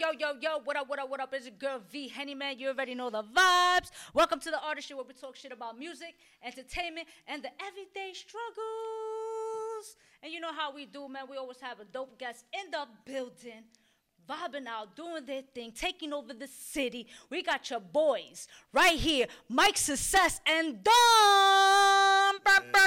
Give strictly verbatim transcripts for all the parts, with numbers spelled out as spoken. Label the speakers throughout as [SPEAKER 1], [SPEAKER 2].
[SPEAKER 1] yo, yo, yo, what up, what up, what up? It's your girl V Henny Man. You already know the vibes. Welcome to the Artist Show, where we talk shit about music, entertainment, and the everyday struggles. And you know how we do, man. We always have a dope guest in the building, vibing out, doing their thing, taking over the city. We got your boys right here, Mike Success and Dom.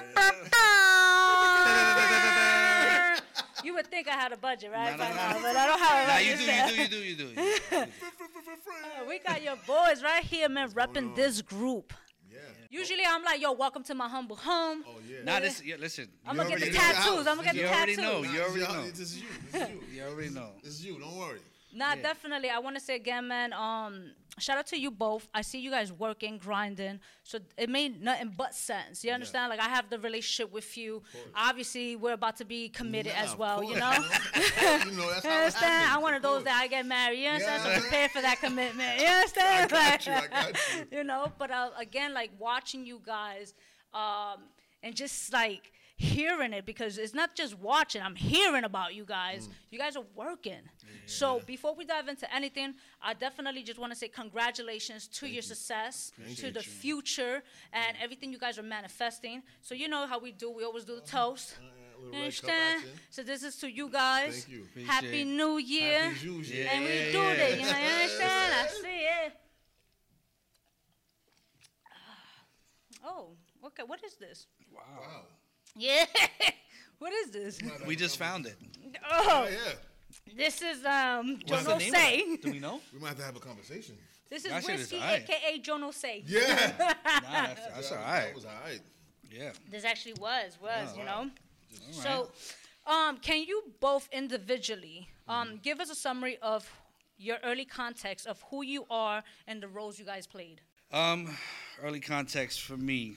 [SPEAKER 1] You would think I had a budget, right?
[SPEAKER 2] No, no, no.
[SPEAKER 1] But I don't have a
[SPEAKER 2] Nah,
[SPEAKER 1] budget.
[SPEAKER 2] you do, you do, you do, you do. You do.
[SPEAKER 1] Uh, we got your boys right here, man, repping this group.
[SPEAKER 3] Yeah.
[SPEAKER 1] Usually I'm like, yo, welcome to my humble home.
[SPEAKER 3] Oh yeah.
[SPEAKER 2] Nah, this, yeah, listen.
[SPEAKER 1] I'm
[SPEAKER 2] you
[SPEAKER 1] gonna get the
[SPEAKER 2] already know.
[SPEAKER 1] tattoos. I'm gonna get
[SPEAKER 2] You
[SPEAKER 1] the
[SPEAKER 2] already
[SPEAKER 1] tattoos.
[SPEAKER 2] know.
[SPEAKER 3] Nah,
[SPEAKER 2] You already
[SPEAKER 3] this-
[SPEAKER 2] know.
[SPEAKER 3] This is you. This is you.
[SPEAKER 2] You already know.
[SPEAKER 3] This is you. Don't worry.
[SPEAKER 1] Nah,
[SPEAKER 2] Yeah.
[SPEAKER 1] definitely. I want to say again, man. Um, shout out to you both. I see you guys working, grinding. So it made nothing but sense. You understand? Like I have the relationship with you. Obviously, we're about to be committed
[SPEAKER 3] Nah,
[SPEAKER 1] as
[SPEAKER 3] of
[SPEAKER 1] well.
[SPEAKER 3] course.
[SPEAKER 1] You know.
[SPEAKER 3] you know that's
[SPEAKER 1] You
[SPEAKER 3] how it
[SPEAKER 1] understand?
[SPEAKER 3] happens,
[SPEAKER 1] I'm one of those
[SPEAKER 3] course.
[SPEAKER 1] that I get married. You understand?
[SPEAKER 3] Yeah.
[SPEAKER 1] So prepare for that commitment. You understand?
[SPEAKER 3] I got you, I got you.
[SPEAKER 1] You know, but uh, again, like watching you guys, um, and just like hearing it, because it's not just watching. I'm hearing about you guys.
[SPEAKER 3] Mm.
[SPEAKER 1] You guys are working. So before we dive into anything, I definitely just want to say congratulations to your success, to the future, and everything you guys are manifesting. So you know how we do. We always do the toast.
[SPEAKER 3] Uh,
[SPEAKER 1] You
[SPEAKER 3] little red cup
[SPEAKER 1] understand?
[SPEAKER 3] action.
[SPEAKER 1] So this is to you guys.
[SPEAKER 3] Thank you.
[SPEAKER 2] Appreciate
[SPEAKER 1] Happy
[SPEAKER 2] it.
[SPEAKER 1] New Year.
[SPEAKER 3] Happy New Year.
[SPEAKER 1] And we
[SPEAKER 2] Yeah,
[SPEAKER 1] do
[SPEAKER 2] yeah.
[SPEAKER 1] this. You know, you understand? I see it. Oh, okay. What is this?
[SPEAKER 2] Wow.
[SPEAKER 3] Wow.
[SPEAKER 1] Yeah. What is this?
[SPEAKER 2] We just found it.
[SPEAKER 3] Oh
[SPEAKER 1] Oh,
[SPEAKER 3] yeah.
[SPEAKER 1] this is um
[SPEAKER 2] What's the
[SPEAKER 1] Jono
[SPEAKER 2] name of
[SPEAKER 1] Say.
[SPEAKER 2] it? Do we know?
[SPEAKER 3] We might have to have a conversation.
[SPEAKER 1] This is
[SPEAKER 2] That shit is
[SPEAKER 1] whiskey,
[SPEAKER 2] aight.
[SPEAKER 1] aka Jono Say.
[SPEAKER 3] Yeah.
[SPEAKER 2] Nah, that's, that's
[SPEAKER 3] that,
[SPEAKER 2] all
[SPEAKER 3] That
[SPEAKER 2] right.
[SPEAKER 3] was all right.
[SPEAKER 2] Yeah.
[SPEAKER 1] This actually was was
[SPEAKER 2] Oh,
[SPEAKER 1] you
[SPEAKER 2] wow.
[SPEAKER 1] know.
[SPEAKER 2] All
[SPEAKER 1] So, um, can you both individually um give us a summary of your early context of who you are and the roles you guys played?
[SPEAKER 2] Um, early context for me.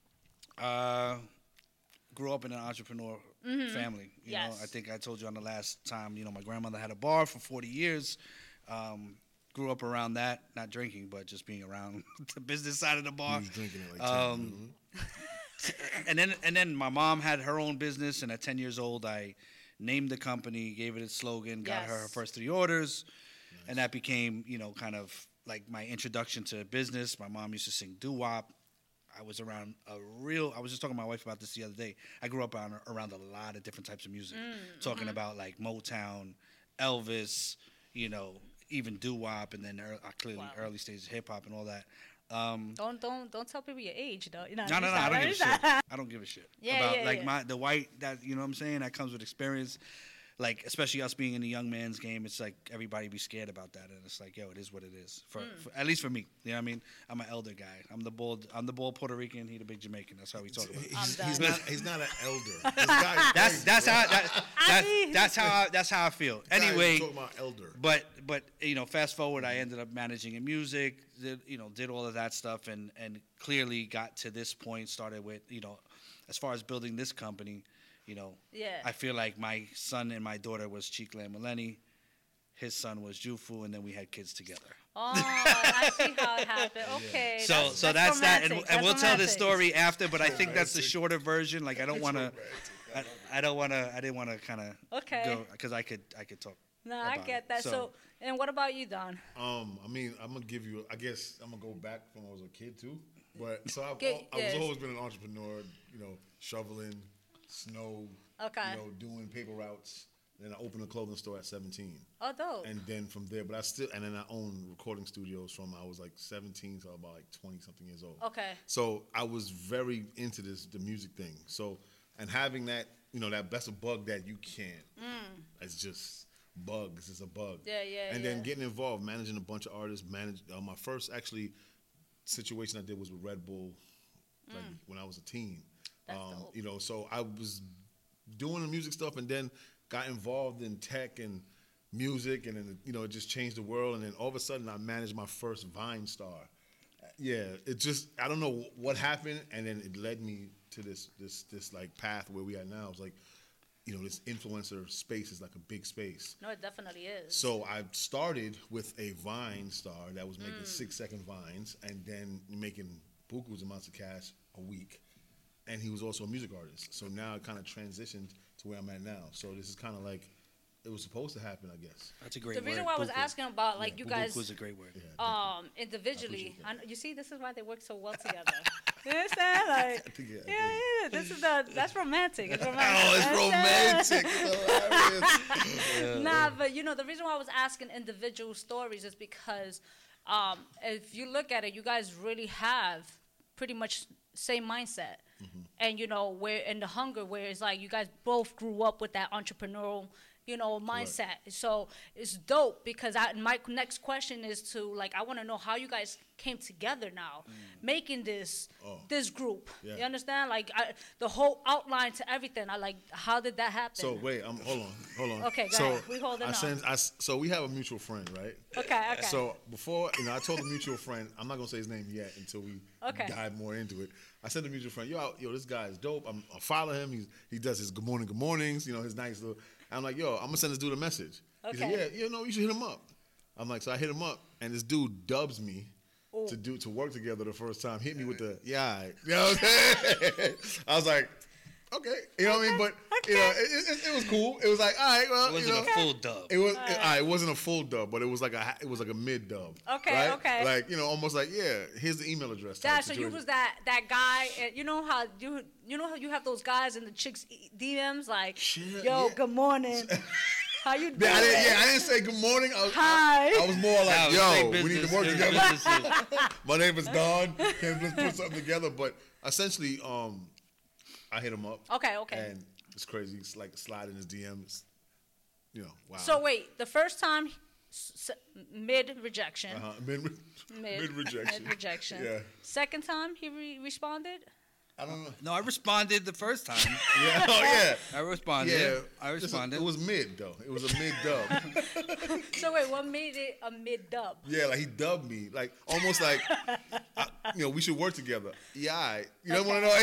[SPEAKER 2] Uh, grew up in an entrepreneur family. You know,
[SPEAKER 1] Yes.
[SPEAKER 2] I think I told you on the last time. You know, my grandmother had a bar for forty years. Um, grew up around that, not drinking, but just being around the business side of the bar.
[SPEAKER 3] He was drinking it like
[SPEAKER 2] Um, and then and then my mom had her own business, and at ten years old, I named the company, gave it its slogan, got her her
[SPEAKER 1] Yes.
[SPEAKER 2] first three orders, and that became, you know, kind of like my introduction to business. My mom used to sing doo-wop. I was around a real. I was just talking to my wife about this the other day. I grew up around, around a lot of different types of music, talking about like Motown, Elvis, you know, even doo-wop, and then ear- uh, clearly
[SPEAKER 1] Wow.
[SPEAKER 2] early stages of hip hop and all that. Um,
[SPEAKER 1] Don't don't don't tell people your age though. You know,
[SPEAKER 2] no, no, no. I don't give a shit. I don't give a shit
[SPEAKER 1] Yeah,
[SPEAKER 2] about
[SPEAKER 1] yeah,
[SPEAKER 2] like
[SPEAKER 1] yeah.
[SPEAKER 2] my the white that you know what I'm saying. That comes with experience. Like especially us being in the young man's game, it's like everybody be scared about that, and it's like, yo, it is what it is. For,
[SPEAKER 1] Mm.
[SPEAKER 2] for at least for me, you know what I mean. I'm an elder guy. I'm the bald. I'm the bald Puerto Rican. He the big Jamaican. That's how we talk about it.
[SPEAKER 3] He's,
[SPEAKER 1] I'm
[SPEAKER 3] he's
[SPEAKER 1] done.
[SPEAKER 3] not. He's not an elder. This guy is
[SPEAKER 2] That's
[SPEAKER 3] crazy,
[SPEAKER 2] that's
[SPEAKER 3] bro.
[SPEAKER 2] how that,
[SPEAKER 1] I
[SPEAKER 2] that's,
[SPEAKER 1] mean-
[SPEAKER 2] that's how I, that's how I feel.
[SPEAKER 3] Guy is
[SPEAKER 2] Anyway,
[SPEAKER 3] talking about elder.
[SPEAKER 2] but but you know, fast forward, I ended up managing in music. Did, you know, did all of that stuff, and and clearly got to this point. Started with you know, as far as building this company, you know,
[SPEAKER 1] Yeah.
[SPEAKER 2] I feel like my son and my daughter was Chikle and Maleni. His son was Jufu, and then we had kids together.
[SPEAKER 1] Oh, I see how it happened. Okay.
[SPEAKER 2] So
[SPEAKER 1] that's,
[SPEAKER 2] so that's, that, and,
[SPEAKER 1] romantic.
[SPEAKER 2] and we'll
[SPEAKER 1] That's
[SPEAKER 2] tell the
[SPEAKER 1] romantic.
[SPEAKER 2] story after. But I think that's the
[SPEAKER 3] Romantic.
[SPEAKER 2] shorter version. Like I don't want to. I,
[SPEAKER 3] Romantic.
[SPEAKER 2] I don't want to. I didn't want to kind of
[SPEAKER 1] Okay.
[SPEAKER 2] go because I could. I could talk.
[SPEAKER 1] No, I
[SPEAKER 2] about
[SPEAKER 1] get
[SPEAKER 2] it.
[SPEAKER 1] that. So,
[SPEAKER 2] So-
[SPEAKER 1] and what about you, Don?
[SPEAKER 3] Um, I mean, I'm gonna give you. I guess I'm gonna go back from when I was a kid too. But so I've,
[SPEAKER 1] Get-
[SPEAKER 3] al- I've
[SPEAKER 1] yes.
[SPEAKER 3] always been an entrepreneur. You know, shoveling, snow.
[SPEAKER 1] Okay.
[SPEAKER 3] You know, doing paper routes. Then I opened a clothing store at seventeen,
[SPEAKER 1] Oh, dope.
[SPEAKER 3] and then from there. But I still, and then I owned recording studios from I was like seventeen to about like twenty something years old.
[SPEAKER 1] Okay.
[SPEAKER 3] So I was very into this the music thing. So and having that, you know, that that's a bug that you can't. It's just bugs. It's a bug.
[SPEAKER 1] Mm. Yeah, yeah,
[SPEAKER 3] And
[SPEAKER 1] yeah.
[SPEAKER 3] then getting involved, managing a bunch of artists. Manage uh, my first actually situation I did was with Red Bull, like when I was a teen.
[SPEAKER 1] Mm. That's
[SPEAKER 3] um,
[SPEAKER 1] dope.
[SPEAKER 3] You know, so I was doing the music stuff, and then got involved in tech and music, and then you know it just changed the world. And then all of a sudden, I managed my first Vine star. Yeah, it just I don't know what happened, and then it led me to this this this like path where we are now. It's like, you know, this influencer space is like a big space.
[SPEAKER 1] No, it definitely is.
[SPEAKER 3] So I started with a Vine star that was making six second vines, and then making bukus amounts of cash a week. And he was also a music artist. So now it kind of transitioned to where I'm at now. So this is kind of like it was supposed to happen, I guess.
[SPEAKER 2] That's a great
[SPEAKER 1] The
[SPEAKER 2] word.
[SPEAKER 1] reason why I was
[SPEAKER 2] Buku.
[SPEAKER 1] asking about like you
[SPEAKER 2] Buku
[SPEAKER 1] guys
[SPEAKER 2] is a great word.
[SPEAKER 3] Yeah.
[SPEAKER 1] um individually,
[SPEAKER 3] appreciate
[SPEAKER 1] I
[SPEAKER 3] that.
[SPEAKER 1] know, you see, this is why they work so well together. You understand? Like,
[SPEAKER 3] I think, yeah, I
[SPEAKER 1] yeah,
[SPEAKER 3] think-
[SPEAKER 1] yeah, this is the that's romantic. It's romantic.
[SPEAKER 3] Oh, it's
[SPEAKER 1] Understand?
[SPEAKER 3] romantic. It's hilarious.
[SPEAKER 1] Nah, but you know, the reason why I was asking individual stories is because um, if you look at it, you guys really have pretty much same mindset. And you know, where in the hunger, where it's like you guys both grew up with that entrepreneurial, you know, mindset. So it's dope because I, my next question is to like, I want to know how you guys came together now, making this
[SPEAKER 3] Oh.
[SPEAKER 1] this group.
[SPEAKER 3] Yeah.
[SPEAKER 1] You understand? Like I, the whole outline to everything. I like, how did that happen?
[SPEAKER 3] So wait, I'm hold on, hold on.
[SPEAKER 1] Okay, go
[SPEAKER 3] so
[SPEAKER 1] ahead. We holding
[SPEAKER 3] I
[SPEAKER 1] on.
[SPEAKER 3] send, I s- so we have a mutual friend, right?
[SPEAKER 1] okay, okay.
[SPEAKER 3] So before, you know, I told the mutual friend, I'm not gonna say his name yet until we
[SPEAKER 1] Okay.
[SPEAKER 3] dive more into it. I sent the mutual friend, yo, yo, this guy is dope. I'm, I follow him. He's, he does his good morning, good mornings. You know, his nice little. I'm like, yo, I'm gonna send this dude a message. He said,
[SPEAKER 1] Okay.
[SPEAKER 3] yeah, you know, you should hit him up. I'm like, so I hit him up, and this dude dubs me
[SPEAKER 1] Ooh.
[SPEAKER 3] to do to work together the first time. Hit me with the yeah, all right. You know what I'm saying? I was like, okay, you know what I mean? But you know, it, it, it was cool. It was like, all right, well,
[SPEAKER 2] It wasn't
[SPEAKER 3] you know,
[SPEAKER 2] a full dub.
[SPEAKER 3] it was. It, all right, it wasn't a full dub, but it was like a ha- it was like a mid dub.
[SPEAKER 1] Okay,
[SPEAKER 3] right?
[SPEAKER 1] okay.
[SPEAKER 3] Like you know, almost like yeah. Here's the email address. type
[SPEAKER 1] Dad, so you
[SPEAKER 3] situation.
[SPEAKER 1] was that that guy, and you know how you you know how you have those guys in the chicks e- D Ms like,
[SPEAKER 3] Shit,
[SPEAKER 1] yo,
[SPEAKER 3] yeah.
[SPEAKER 1] good morning, how you doing?
[SPEAKER 3] Yeah, I didn't, yeah, I didn't say good morning. I was,
[SPEAKER 1] Hi.
[SPEAKER 3] I, I was more like,
[SPEAKER 2] Nah,
[SPEAKER 3] yo,
[SPEAKER 2] say
[SPEAKER 3] we need
[SPEAKER 2] business,
[SPEAKER 3] to work
[SPEAKER 2] say
[SPEAKER 3] together.
[SPEAKER 2] business.
[SPEAKER 3] My name is Don. Can we put something together? But essentially, um, I hit him up.
[SPEAKER 1] Okay, okay.
[SPEAKER 3] And it's crazy. It's like sliding his D Ms. You know, wow.
[SPEAKER 1] So wait, the first time, s- s- mid rejection,
[SPEAKER 3] uh-huh. mid,
[SPEAKER 1] mid,
[SPEAKER 3] mid rejection.
[SPEAKER 1] mid rejection.
[SPEAKER 3] Yeah.
[SPEAKER 1] Second time he re- responded.
[SPEAKER 3] I don't know.
[SPEAKER 2] No, I responded the first time.
[SPEAKER 3] Yeah. Oh yeah.
[SPEAKER 2] I responded.
[SPEAKER 3] Yeah.
[SPEAKER 2] I
[SPEAKER 3] Just a-
[SPEAKER 2] responded.
[SPEAKER 3] it was mid though. It was a mid dub.
[SPEAKER 1] So wait, what made it a mid dub?
[SPEAKER 3] Yeah, like he dubbed me, like almost like, I, you know, we should work together. Yeah, all right. You know, one of those.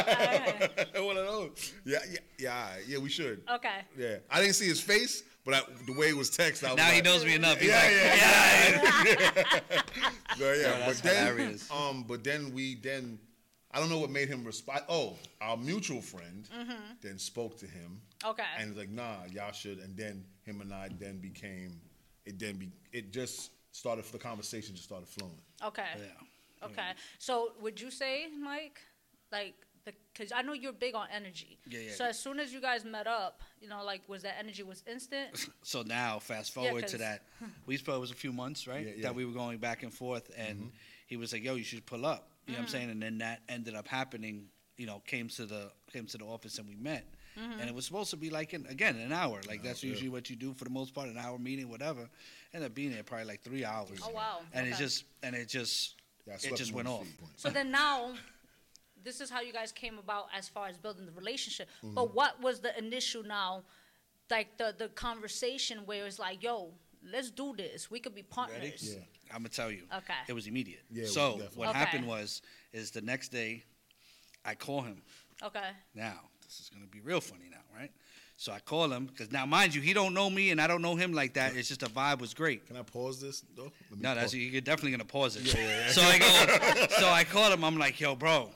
[SPEAKER 3] Yeah. One of those. Yeah, yeah, yeah, all right. Yeah, we should.
[SPEAKER 1] Okay.
[SPEAKER 3] Yeah, I didn't see his face, but I, the way it was text, I was
[SPEAKER 2] now
[SPEAKER 3] like,
[SPEAKER 2] he knows me enough. He's
[SPEAKER 3] Yeah,
[SPEAKER 2] like,
[SPEAKER 3] yeah,
[SPEAKER 2] yeah.
[SPEAKER 3] No, yeah.
[SPEAKER 2] Oh, that's
[SPEAKER 3] but then,
[SPEAKER 2] hilarious.
[SPEAKER 3] um, but then we then, I don't know what made him respond. Oh, our mutual friend then spoke to him.
[SPEAKER 1] Okay.
[SPEAKER 3] And was like, nah, y'all should. And then him and I then became. It then be. It just started. The conversation just started flowing.
[SPEAKER 1] Okay.
[SPEAKER 2] Yeah.
[SPEAKER 1] Okay. So would you say, Mike, like, because I know you're big on energy.
[SPEAKER 2] Yeah, yeah.
[SPEAKER 1] So as soon as you guys met up, you know, like, was that energy was instant?
[SPEAKER 2] So now, fast
[SPEAKER 1] Yeah,
[SPEAKER 2] forward to
[SPEAKER 1] 'cause-
[SPEAKER 2] that. We spoke, it was a few months, right?
[SPEAKER 3] Yeah, yeah.
[SPEAKER 2] That we were going back and forth, and he was like, "Yo, you should pull up." You know what I'm saying? And then that ended up happening. You know, came to the came to the office and we met. And it was supposed to be like in, again an hour. Like that's
[SPEAKER 3] yeah.
[SPEAKER 2] usually what you do for the most part, an hour meeting, whatever. Ended up being there probably like three hours.
[SPEAKER 1] Oh, wow.
[SPEAKER 2] And it
[SPEAKER 1] Okay.
[SPEAKER 2] just and it just
[SPEAKER 3] Yeah, I
[SPEAKER 2] it
[SPEAKER 3] swept
[SPEAKER 2] just
[SPEAKER 3] him
[SPEAKER 2] went
[SPEAKER 3] on
[SPEAKER 2] off.
[SPEAKER 3] his feet.
[SPEAKER 1] So then now, this is how you guys came about as far as building the relationship.
[SPEAKER 2] Mm-hmm.
[SPEAKER 1] But what was the initial now, like the the conversation where it's like, yo, let's do this. We could be partners.
[SPEAKER 3] Yeah.
[SPEAKER 2] I'm gonna tell you.
[SPEAKER 1] Okay.
[SPEAKER 2] It was immediate.
[SPEAKER 3] Yeah, it was
[SPEAKER 2] so
[SPEAKER 3] definitely.
[SPEAKER 2] what
[SPEAKER 1] Okay.
[SPEAKER 2] happened was is the next day, I call him.
[SPEAKER 1] Okay.
[SPEAKER 2] Now this is gonna be real funny now, right? So I call him because now, mind you, he don't know me and I don't know him like that. It's just the vibe was great.
[SPEAKER 3] Can I pause this though? Let me
[SPEAKER 2] No, that's
[SPEAKER 3] pause.
[SPEAKER 2] you're definitely gonna pause it.
[SPEAKER 3] Yeah, yeah, yeah.
[SPEAKER 2] So I go. So I called him. I'm like, yo, bro.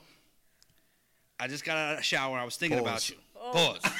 [SPEAKER 2] I just got out of the shower. I was thinking
[SPEAKER 3] Pause.
[SPEAKER 2] about you.
[SPEAKER 1] Oh.
[SPEAKER 2] Pause.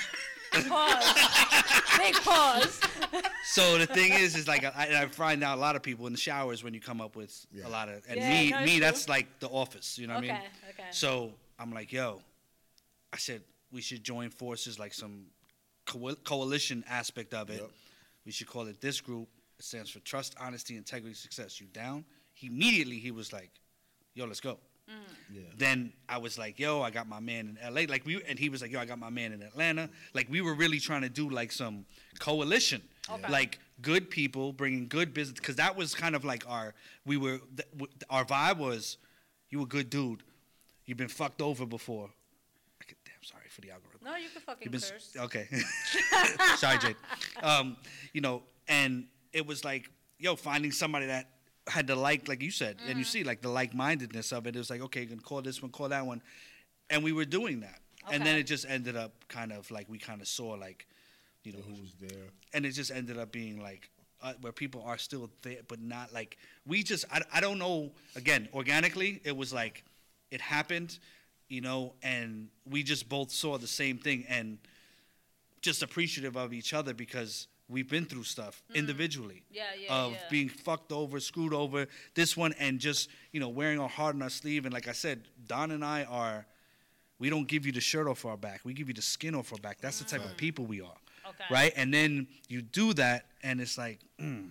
[SPEAKER 1] Pause. Big pause.
[SPEAKER 2] So the thing is, is like I, I find out a lot of people in the showers when you come up with
[SPEAKER 3] Yeah.
[SPEAKER 2] a lot of, and
[SPEAKER 1] Yeah,
[SPEAKER 2] me,
[SPEAKER 1] no, it's
[SPEAKER 2] me,
[SPEAKER 1] true.
[SPEAKER 2] that's like the office. You know what I
[SPEAKER 1] Okay,
[SPEAKER 2] mean?
[SPEAKER 1] okay.
[SPEAKER 2] So I'm like, yo, I said we should join forces, like some co- coalition aspect of it.
[SPEAKER 3] Yep.
[SPEAKER 2] We should call it this group. It stands for Trust, Honesty, Integrity, Success. You down? He, immediately he was like, yo, let's go.
[SPEAKER 3] Yeah.
[SPEAKER 2] Then I was like, yo, I got my man in L A. Like we, and he was like, yo, I got my man in Atlanta. Like we were really trying to do like some coalition,
[SPEAKER 1] Okay.
[SPEAKER 2] like good people bringing good business, because that was kind of like our, we were, th- w- our vibe was, you a good dude, you've been fucked over before. I could, damn, sorry for the algorithm.
[SPEAKER 1] No, you can fucking
[SPEAKER 2] You've been,
[SPEAKER 1] curse.
[SPEAKER 2] okay. Sorry, Jade. Um, you know, and it was like, yo, finding somebody that had the like, like you said, and you see like the like-mindedness of it. It was like, okay, you can call this one, call that one, and we were doing that. And then
[SPEAKER 1] Okay.
[SPEAKER 2] it just ended up kind of like we kind of saw like, you know,
[SPEAKER 3] Who was there?
[SPEAKER 2] and it just ended up being like uh, where people are still there, but not like we just. I, I don't know. Again, organically, it was like it happened, you know, and we just both saw the same thing and just appreciative of each other because we've been through stuff mm. individually.
[SPEAKER 1] Yeah, yeah,
[SPEAKER 2] of
[SPEAKER 1] yeah.
[SPEAKER 2] being fucked over, screwed over, this one, and just, you know, wearing our heart on our sleeve. And like I said, Don and I are, we don't give you the shirt off our back. We give you the skin off our back. That's mm. the type of people we are.
[SPEAKER 1] Okay.
[SPEAKER 2] Right? And then you do that, and it's like, mm.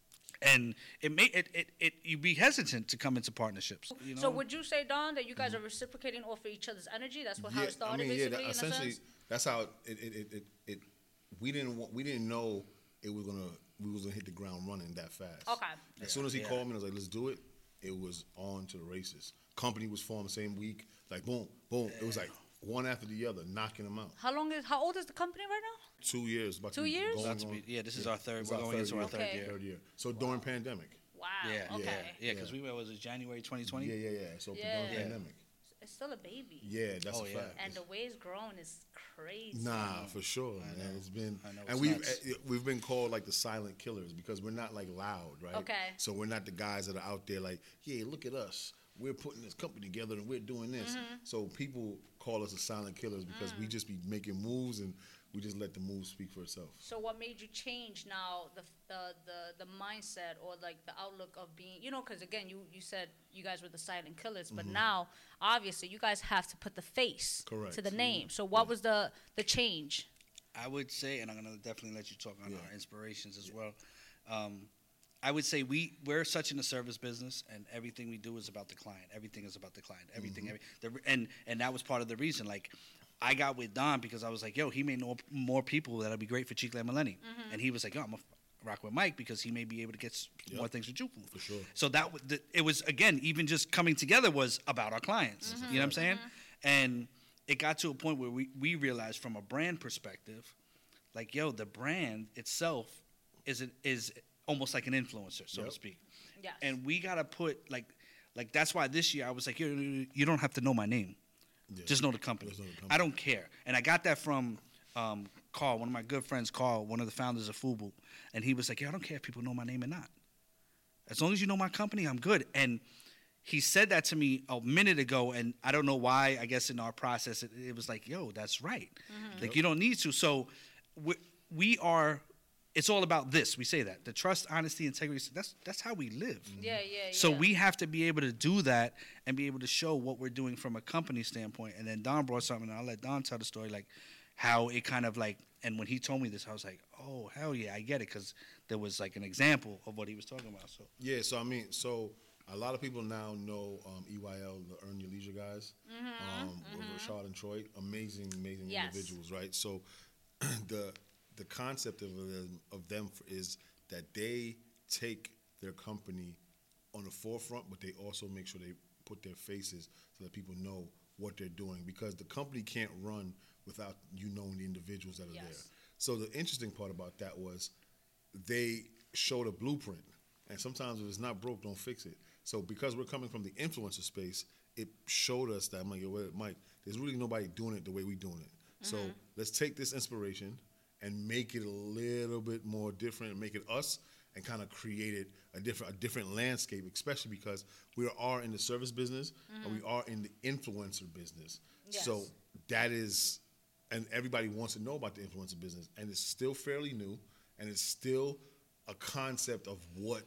[SPEAKER 2] And it may it, it, it you be hesitant to come into partnerships. You know?
[SPEAKER 1] So would you say, Don, that you guys mm-hmm. are reciprocating off of each other's energy? That's what
[SPEAKER 3] yeah,
[SPEAKER 1] how it started,
[SPEAKER 3] I mean,
[SPEAKER 1] basically.
[SPEAKER 3] Yeah, that,
[SPEAKER 1] in
[SPEAKER 3] essentially,
[SPEAKER 1] a sense?
[SPEAKER 3] that's how it it, it it it we didn't want, we didn't know it was gonna we was gonna hit the ground running that fast.
[SPEAKER 1] Okay.
[SPEAKER 3] As
[SPEAKER 2] yeah,
[SPEAKER 3] soon as he
[SPEAKER 2] yeah.
[SPEAKER 3] called me, I was like, let's do it. It was on to the races. Company was formed the same week. Like boom, boom. Yeah. It was like one after the other, knocking them out.
[SPEAKER 1] How long is how old is the company right now?
[SPEAKER 3] Two years. About
[SPEAKER 1] Two
[SPEAKER 3] to
[SPEAKER 1] years?
[SPEAKER 3] Going,
[SPEAKER 2] About to be, yeah, this is yeah. our third. It's we're our going into
[SPEAKER 3] year.
[SPEAKER 2] our third
[SPEAKER 1] okay.
[SPEAKER 2] year.
[SPEAKER 3] Third year. So wow. during pandemic.
[SPEAKER 1] Wow.
[SPEAKER 2] Yeah.
[SPEAKER 1] Okay.
[SPEAKER 2] Yeah. Yeah. Because yeah. we were was it January twenty twenty?
[SPEAKER 3] Yeah, yeah, yeah. So
[SPEAKER 1] yeah.
[SPEAKER 3] during
[SPEAKER 1] yeah.
[SPEAKER 3] pandemic.
[SPEAKER 1] It's still a baby.
[SPEAKER 3] Yeah, that's
[SPEAKER 2] oh,
[SPEAKER 3] a
[SPEAKER 2] yeah.
[SPEAKER 3] fact.
[SPEAKER 1] And the way it's grown is crazy.
[SPEAKER 3] Nah, for sure,
[SPEAKER 2] I
[SPEAKER 3] man.
[SPEAKER 2] know.
[SPEAKER 3] It's been,
[SPEAKER 2] I know,
[SPEAKER 3] and
[SPEAKER 2] it's
[SPEAKER 3] we've
[SPEAKER 2] nuts.
[SPEAKER 3] uh, we've been called like the silent killers because we're not like loud, right?
[SPEAKER 1] Okay.
[SPEAKER 3] So we're not the guys that are out there like, yeah, look at us. We're putting this company together and we're doing this.
[SPEAKER 1] Mm-hmm.
[SPEAKER 3] So people call us the silent killers because mm. we just be making moves and we just let the move speak for itself.
[SPEAKER 1] So what made you change now the the the, the mindset or like the outlook of being, you know, because again, you, you said you guys were the silent killers, but mm-hmm. now obviously you guys have to put the face
[SPEAKER 3] Correct.
[SPEAKER 1] to the name. So what yeah. was the, the change?
[SPEAKER 2] I would say, and I'm going to definitely let you talk on
[SPEAKER 3] yeah.
[SPEAKER 2] our inspirations as yeah. well. Um, I would say we, we're such in the service business, and everything we do is about the client. Everything is about the client. Everything. Mm-hmm. Every, the, and, and that was part of the reason. Like, I got with Don because I was like, yo, he may know more people that'll be great for Chicle Millennium. Mm-hmm. And he was like, yo, I'm going to rock with Mike because he may be able to get yep. more things for Jufu.
[SPEAKER 3] For sure.
[SPEAKER 2] So that the, it was, again, even just coming together was about our clients. Mm-hmm. You know what I'm saying? Mm-hmm. And it got to a point where we, we realized from a brand perspective, like, yo, the brand itself is an, is almost like an influencer, so
[SPEAKER 3] yep.
[SPEAKER 2] to speak.
[SPEAKER 1] Yes.
[SPEAKER 2] And we got to put, like, like that's why this year I was like, you, you don't have to know my name. Yeah. Just know the company. Know the company. I don't care. And I got that from um, Carl, one of my good friends, Carl, one of the founders of Fubu. And he was like, yo, I don't care if people know my name or not. As long as you know my company, I'm good. And he said that to me a minute ago, and I don't know why. I guess in our process, it, it was like, yo, that's right. Mm-hmm. Like, yep. you don't need to. So we, we are, it's all about this. We say that. The trust, honesty, integrity, that's that's how we live.
[SPEAKER 1] Yeah, yeah, yeah.
[SPEAKER 2] So we have to be able to do that and be able to show what we're doing from a company standpoint. And then Don brought something, and I'll let Don tell the story, like how it kind of like, and when he told me this, I was like, oh, hell yeah, I get it, because there was like an example of what he was talking about. So
[SPEAKER 3] yeah, so I mean, so a lot of people now know um, E Y L, the Earn Your Leisure guys, mm-hmm, um, mm-hmm. with Rashad and Troy, amazing, amazing yes. individuals, right? So the the concept of them, of them is that they take their company on the forefront, but they also make sure they put their faces so that people know what they're doing, because the company can't run without you knowing the individuals that are yes. there. So the interesting part about that was they showed a blueprint, and sometimes if it's not broke, don't fix it. So because we're coming from the influencer space, it showed us that, I'm like, yo, Mike, there's really nobody doing it the way we're doing it. Mm-hmm. So let's take this inspiration and make it a little bit more different, and make it us, and kind of create it a different a different landscape, especially because we are in the service business, mm-hmm. and we are in the influencer business.
[SPEAKER 1] Yes.
[SPEAKER 3] So that is, and everybody wants to know about the influencer business, and it's still fairly new, and it's still a concept of what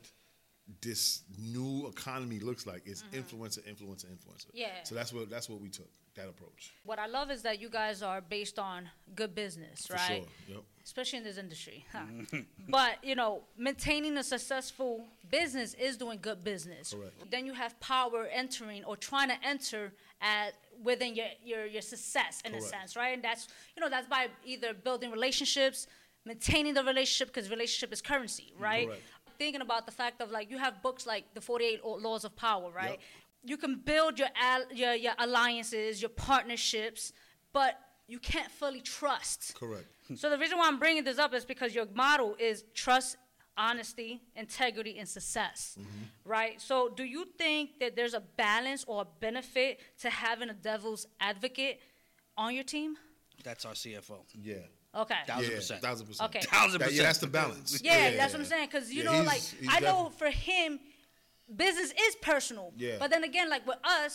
[SPEAKER 3] this new economy looks like. Is mm-hmm. influencer, influencer, influencer.
[SPEAKER 1] Yeah.
[SPEAKER 3] So that's what that's what we took, that approach.
[SPEAKER 1] What I love is that you guys are based on good business,
[SPEAKER 3] For
[SPEAKER 1] right?
[SPEAKER 3] Sure. Yep.
[SPEAKER 1] Especially in this industry. Huh? But, you know, maintaining a successful business is doing good business.
[SPEAKER 3] Correct.
[SPEAKER 1] Then you have power entering or trying to enter at within your, your, your success in
[SPEAKER 3] Correct.
[SPEAKER 1] a sense, right? And that's, you know, that's by either building relationships, maintaining the relationship, because relationship is currency, right?
[SPEAKER 3] Correct.
[SPEAKER 1] Thinking about the fact of, like, you have books like the forty-eight Laws of Power, right?
[SPEAKER 3] Yep.
[SPEAKER 1] You can build your, al- your your alliances, your partnerships, but you can't fully trust.
[SPEAKER 3] Correct.
[SPEAKER 1] So the reason why I'm bringing this up is because your motto is trust, honesty, integrity, and success, mm-hmm. right? So do you think that there's a balance or a benefit to having a devil's advocate on your team?
[SPEAKER 2] That's our C F O.
[SPEAKER 3] Yeah.
[SPEAKER 1] Okay.
[SPEAKER 2] Thousand
[SPEAKER 3] yeah,
[SPEAKER 2] percent.
[SPEAKER 3] Thousand percent.
[SPEAKER 1] Okay.
[SPEAKER 2] Thousand
[SPEAKER 3] That,
[SPEAKER 2] percent.
[SPEAKER 3] yeah, that's the balance.
[SPEAKER 1] Yeah, yeah, that's what I'm saying. Because, you
[SPEAKER 3] yeah,
[SPEAKER 1] know,
[SPEAKER 3] he's,
[SPEAKER 1] like,
[SPEAKER 3] he's
[SPEAKER 1] I know
[SPEAKER 3] definitely-
[SPEAKER 1] for him, business is personal.
[SPEAKER 3] Yeah.
[SPEAKER 1] But then again, like with us,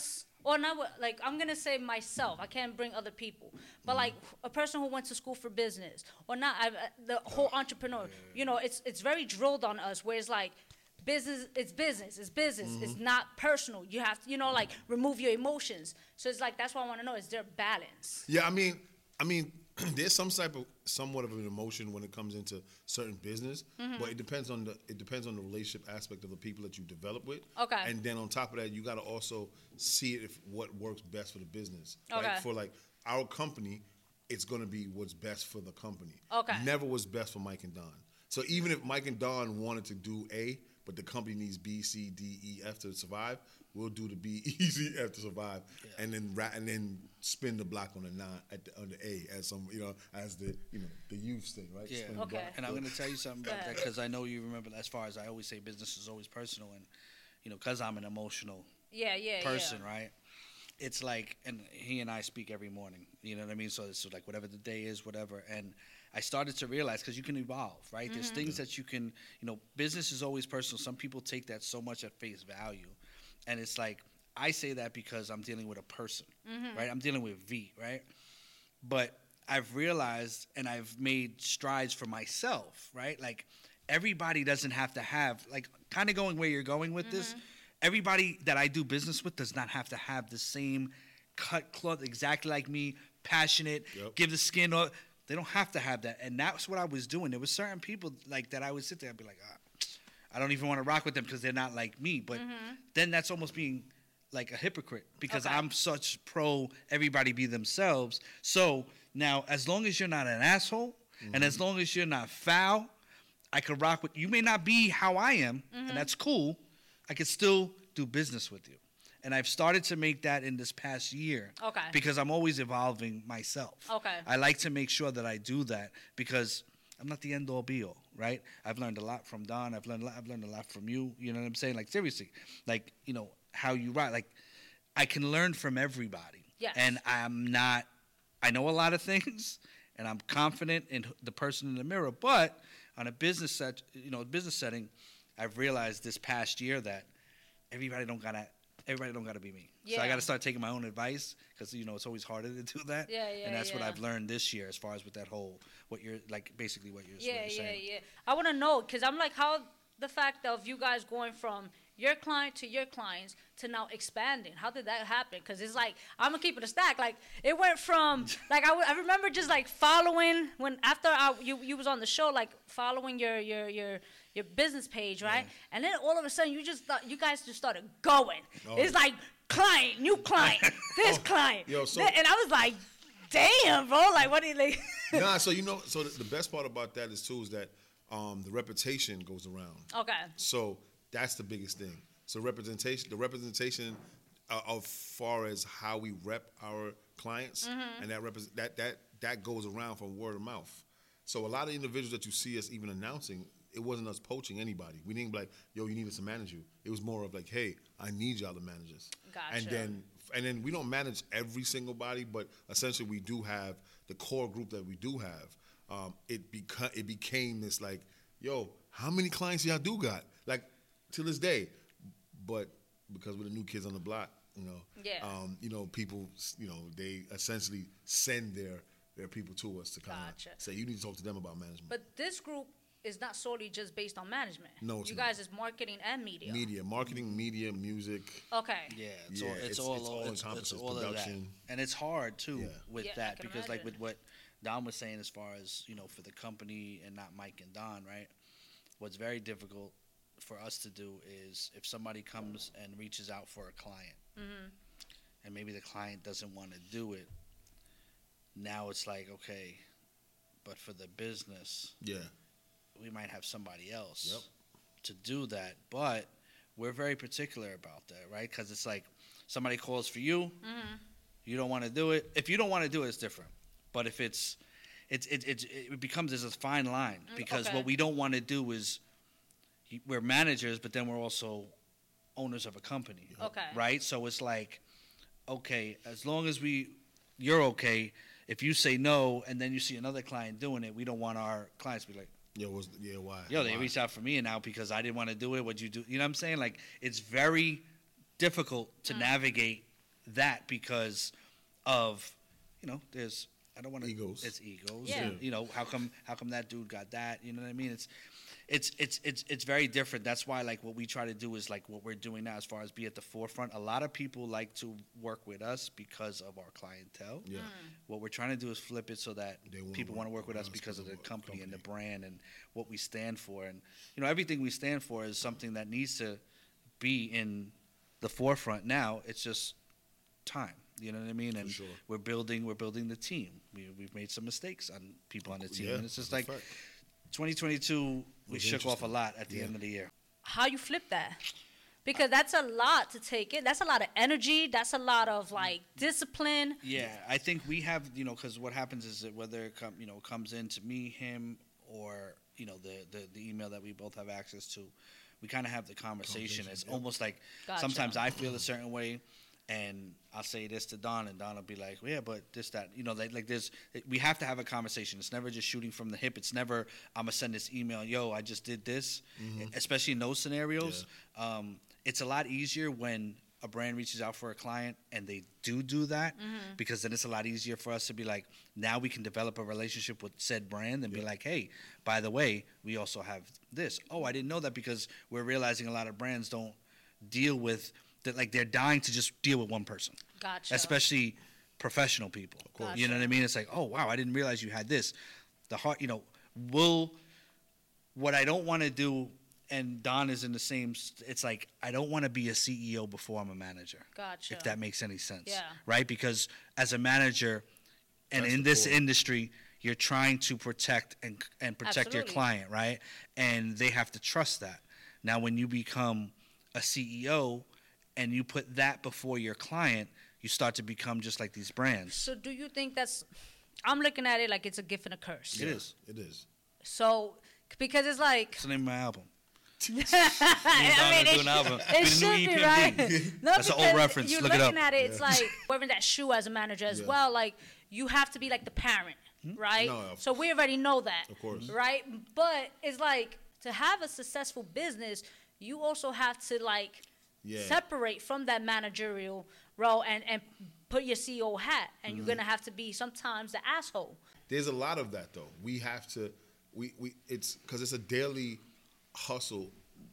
[SPEAKER 1] or not what- like I'm gonna say myself. I can't bring other people, but like a person who went to school for business or not. I, the whole entrepreneur. You know, it's it's very drilled on us where it's like. Business, it's business, it's business,
[SPEAKER 3] Mm-hmm.
[SPEAKER 1] it's not personal. You have to, you know, like remove your emotions. So it's like that's what I want to know: is there balance?
[SPEAKER 3] Yeah, I mean, I mean, there's some type of somewhat of an emotion when it comes into certain business,
[SPEAKER 1] Mm-hmm.
[SPEAKER 3] but it depends on the it depends on the relationship aspect of the people that you develop with.
[SPEAKER 1] Okay.
[SPEAKER 3] And then on top of that, you got to also see if what works best for the business.
[SPEAKER 1] Okay.
[SPEAKER 3] Right? For like our company, it's going to be what's best for the company.
[SPEAKER 1] Okay.
[SPEAKER 3] Never what's best for Mike and Don. So even if Mike and Don wanted to do A, but the company needs B, C, D, E, F to survive, we'll do the B, E, C, F to survive, and then ra- and then spin the block on the nine at the on the A as some you know as the you know the youth thing, right?
[SPEAKER 2] Yeah.
[SPEAKER 3] Spin the
[SPEAKER 1] Okay.
[SPEAKER 3] block.
[SPEAKER 2] And I'm going to tell you something
[SPEAKER 1] Go
[SPEAKER 2] about that
[SPEAKER 1] ahead.
[SPEAKER 2] because I know you remember. As far as I always say, business is always personal, and you know, because I'm an emotional
[SPEAKER 1] Yeah, yeah,
[SPEAKER 2] person,
[SPEAKER 1] yeah.
[SPEAKER 2] right? It's like, and he and I speak every morning. You know what I mean? So it's like whatever the day is, whatever. And I started to realize because you can evolve, right? There's
[SPEAKER 1] Mm-hmm.
[SPEAKER 2] things that you can, you know, business is always personal. Some people take that so much at face value, and it's like I say that because I'm dealing with a person,
[SPEAKER 1] Mm-hmm.
[SPEAKER 2] right? I'm dealing with V, right? But I've realized and I've made strides for myself, right? Like everybody doesn't have to have like kind of going where you're going with this. Everybody that I do business with does not have to have the same cut cloth exactly like me, passionate,
[SPEAKER 3] Yep.
[SPEAKER 2] give the skin up. They don't have to have that. And that's what I was doing. There was certain people like that I would sit there and be like, ah, I don't even want to rock with them because they're not like me. But then that's almost being like a hypocrite because
[SPEAKER 1] Okay.
[SPEAKER 2] I'm such pro everybody be themselves. So now, as long as you're not an asshole and as long as you're not foul, I could rock with you. May not be how I am, and that's cool. I could still do business with you. And I've started to make that in this past year.
[SPEAKER 1] Okay.
[SPEAKER 2] Because I'm always evolving myself.
[SPEAKER 1] Okay.
[SPEAKER 2] I like to make sure that I do that because I'm not the end all be all, right? I've learned a lot from Don. I've learned a lot, I've learned a lot from you. You know what I'm saying? Like seriously, like you know how you write. Like I can learn from everybody.
[SPEAKER 1] Yes.
[SPEAKER 2] And I'm not. I know a lot of things, and I'm confident in the person in the mirror. But on a business set, you know, business setting, I've realized this past year that everybody don't gotta. Everybody don't gotta be me. So I
[SPEAKER 1] Yeah.
[SPEAKER 2] gotta start taking my own advice because you know it's always harder to do that.
[SPEAKER 1] Yeah, yeah,
[SPEAKER 2] And that's what
[SPEAKER 1] yeah.
[SPEAKER 2] I've learned this year as far as with that whole what you're like basically what you're,
[SPEAKER 1] Yeah,
[SPEAKER 2] what you're
[SPEAKER 1] yeah,
[SPEAKER 2] saying.
[SPEAKER 1] yeah. I want to know because I'm like, how the fact of you guys going from your client to your clients to now expanding. How did that happen? Because it's like I'm gonna keep it a stack. Like it went from like I, w- I remember just like following when after I, you you was on the show, like following your your your your business page, right? And then all of a sudden you just thought you guys just started going.
[SPEAKER 3] Oh.
[SPEAKER 1] It's like client, new client, this client,
[SPEAKER 3] yo, so-
[SPEAKER 1] Th- and I was like, damn, bro, like what do you like?
[SPEAKER 3] Nah, so you know, so the, the best part about that is too is that um, the reputation goes around.
[SPEAKER 1] Okay.
[SPEAKER 3] So that's the biggest thing. So representation, the representation uh, of far as how we rep our clients, and that represent that that that goes around from word of mouth. So a lot of individuals that you see us even announcing, it wasn't us poaching anybody. We didn't be like, yo, you need us to manage you. It was more of like, hey, I need y'all to manage us. And
[SPEAKER 1] Gotcha.
[SPEAKER 3] then and then we don't manage every single body, but essentially we do have the core group that we do have. Um, it beca- it became this like, yo, how many clients y'all do got? Like to this day, but because we're the new kids on the block, you know,
[SPEAKER 1] Yeah.
[SPEAKER 3] um, you know, people, you know, they essentially send their their people to us to kind of
[SPEAKER 1] Gotcha.
[SPEAKER 3] say, you need to talk to them about management.
[SPEAKER 1] But this group is not solely just based on management.
[SPEAKER 3] No, it's
[SPEAKER 1] you
[SPEAKER 3] not.
[SPEAKER 1] guys is marketing and media.
[SPEAKER 3] Media, marketing, media, music.
[SPEAKER 1] Okay.
[SPEAKER 2] Yeah, it's
[SPEAKER 3] Yeah,
[SPEAKER 2] all it's,
[SPEAKER 3] it's-
[SPEAKER 2] all
[SPEAKER 3] it's all
[SPEAKER 2] it's, it's
[SPEAKER 3] encompasses
[SPEAKER 2] all of that,
[SPEAKER 3] production.
[SPEAKER 2] and it's hard too
[SPEAKER 3] Yeah.
[SPEAKER 2] with
[SPEAKER 1] Yeah, I
[SPEAKER 2] that
[SPEAKER 1] can
[SPEAKER 2] because like
[SPEAKER 1] imagine.
[SPEAKER 2] with what Don was saying as far as you know for the company and not Mike and Don, right? What's very difficult for us to do is if somebody comes and reaches out for a client,
[SPEAKER 1] Mhm.
[SPEAKER 2] and maybe the client doesn't want to do it. Now it's like okay, but for the business,
[SPEAKER 3] Yeah.
[SPEAKER 2] we might have somebody else
[SPEAKER 3] Yep.
[SPEAKER 2] to do that. But we're very particular about that, right? Because it's like somebody calls for you,
[SPEAKER 1] Mhm.
[SPEAKER 2] you don't want to do it. If you don't want to do it, it's different. But if it's, it's it, it, it becomes there's a fine line because
[SPEAKER 1] okay.
[SPEAKER 2] what we don't want to do is we're managers, but then we're also owners of a company,
[SPEAKER 1] Okay.
[SPEAKER 2] right? So it's like, okay, as long as we, you're okay. If you say no, and then you see another client doing it, we don't want our clients to be like,
[SPEAKER 3] Yo, was yeah, why?
[SPEAKER 2] yo, they
[SPEAKER 3] Why?
[SPEAKER 2] reached out for me and now because I didn't want to do it, what'd you do? You know what I'm saying? Like, it's very difficult to navigate that because of, you know, there's I don't want to
[SPEAKER 3] Egos.
[SPEAKER 2] It's egos.
[SPEAKER 1] Yeah.
[SPEAKER 2] And, you know, how come how come that dude got that? You know what I mean? It's it's it's it's it's very different. That's why like what we try to do is like what we're doing now as far as be at the forefront. A lot of people like to work with us because of our clientele.
[SPEAKER 3] Yeah.
[SPEAKER 2] What we're trying to do is flip it so that
[SPEAKER 3] They wanna
[SPEAKER 2] people want to work with us
[SPEAKER 3] us
[SPEAKER 2] because of the
[SPEAKER 3] what
[SPEAKER 2] company, and the
[SPEAKER 3] company.
[SPEAKER 2] brand and what we stand for. And you know, everything we stand for is something that needs to be in the forefront now. It's just time. You know what I mean? And
[SPEAKER 3] sure.
[SPEAKER 2] we're building we're building the team. We we've made some mistakes on people on the team.
[SPEAKER 3] Yeah,
[SPEAKER 2] And it's just
[SPEAKER 3] that's a
[SPEAKER 2] like
[SPEAKER 3] fact.
[SPEAKER 2] twenty twenty-two we
[SPEAKER 3] Was
[SPEAKER 2] shook off a
[SPEAKER 3] interesting.
[SPEAKER 2] lot at the
[SPEAKER 3] Yeah.
[SPEAKER 2] end of the year.
[SPEAKER 1] How you flip that? Because that's a lot to take in. That's a lot of energy. That's a lot of like discipline.
[SPEAKER 2] Yeah, I think we have, you know, because what happens is that whether it come, you know, comes into me, him, or you know, the the, the email that we both have access to, we kind of have the conversation.
[SPEAKER 3] Conversation,
[SPEAKER 2] It's
[SPEAKER 3] yep.
[SPEAKER 2] almost like
[SPEAKER 1] Gotcha.
[SPEAKER 2] sometimes I feel a certain way, and I'll say this to Don, and Don will be like, "Yeah, but this, that, you know, like, like there's, we have to have a conversation. It's never just shooting from the hip. It's never I'm gonna send this email, yo, I just did this." Especially in those scenarios, um, it's a lot easier when a brand reaches out for a client and they do do that, because then it's a lot easier for us to be like, now we can develop a relationship with said brand and be like, hey, by the way, we also have this. Oh, I didn't know that, because we're realizing a lot of brands don't deal with that, like they're dying to just deal with one person,
[SPEAKER 1] Gotcha.
[SPEAKER 2] especially professional people.
[SPEAKER 1] course.
[SPEAKER 2] You know what I mean? It's like, oh wow, I didn't realize you had this. The heart, you know, will what I don't want to do, and Don is in the same. st- It's like I don't want to be a C E O before I'm a manager.
[SPEAKER 1] Gotcha.
[SPEAKER 2] If that makes any sense.
[SPEAKER 1] Yeah.
[SPEAKER 2] Right? Because as a manager, and
[SPEAKER 3] That's
[SPEAKER 2] in
[SPEAKER 3] the
[SPEAKER 2] this
[SPEAKER 3] core.
[SPEAKER 2] industry, you're trying to protect and and protect your
[SPEAKER 1] Absolutely.
[SPEAKER 2] client, right? And they have to trust that. Now, when you become a C E O and you put that before your client, you start to become just like these brands.
[SPEAKER 1] So do you think that's? I'm looking at it like it's a gift and a curse.
[SPEAKER 2] It is.
[SPEAKER 3] It is.
[SPEAKER 1] So because it's like
[SPEAKER 2] It's the name of my album.
[SPEAKER 1] I
[SPEAKER 2] Don
[SPEAKER 1] mean,
[SPEAKER 2] is
[SPEAKER 1] it,
[SPEAKER 2] doing an album.
[SPEAKER 1] it
[SPEAKER 2] With the
[SPEAKER 1] should
[SPEAKER 2] new
[SPEAKER 1] be
[SPEAKER 2] E P M
[SPEAKER 1] right.
[SPEAKER 2] D.
[SPEAKER 1] No,
[SPEAKER 2] That's an old
[SPEAKER 1] because
[SPEAKER 2] reference.
[SPEAKER 1] You're
[SPEAKER 2] Look it
[SPEAKER 1] looking
[SPEAKER 2] up.
[SPEAKER 1] at it, it's like wearing that shoe as a manager as
[SPEAKER 3] Yeah.
[SPEAKER 1] well. Like you have to be like the parent, right?
[SPEAKER 3] No, of-
[SPEAKER 1] so we already know that,
[SPEAKER 3] Of course.
[SPEAKER 1] right? But it's like to have a successful business, you also have to like
[SPEAKER 3] Yeah.
[SPEAKER 1] separate from that managerial role and and put your C E O hat, and you're gonna have to be sometimes the asshole.
[SPEAKER 3] There's a lot of that though. We have to, we we it's because it's a daily hustle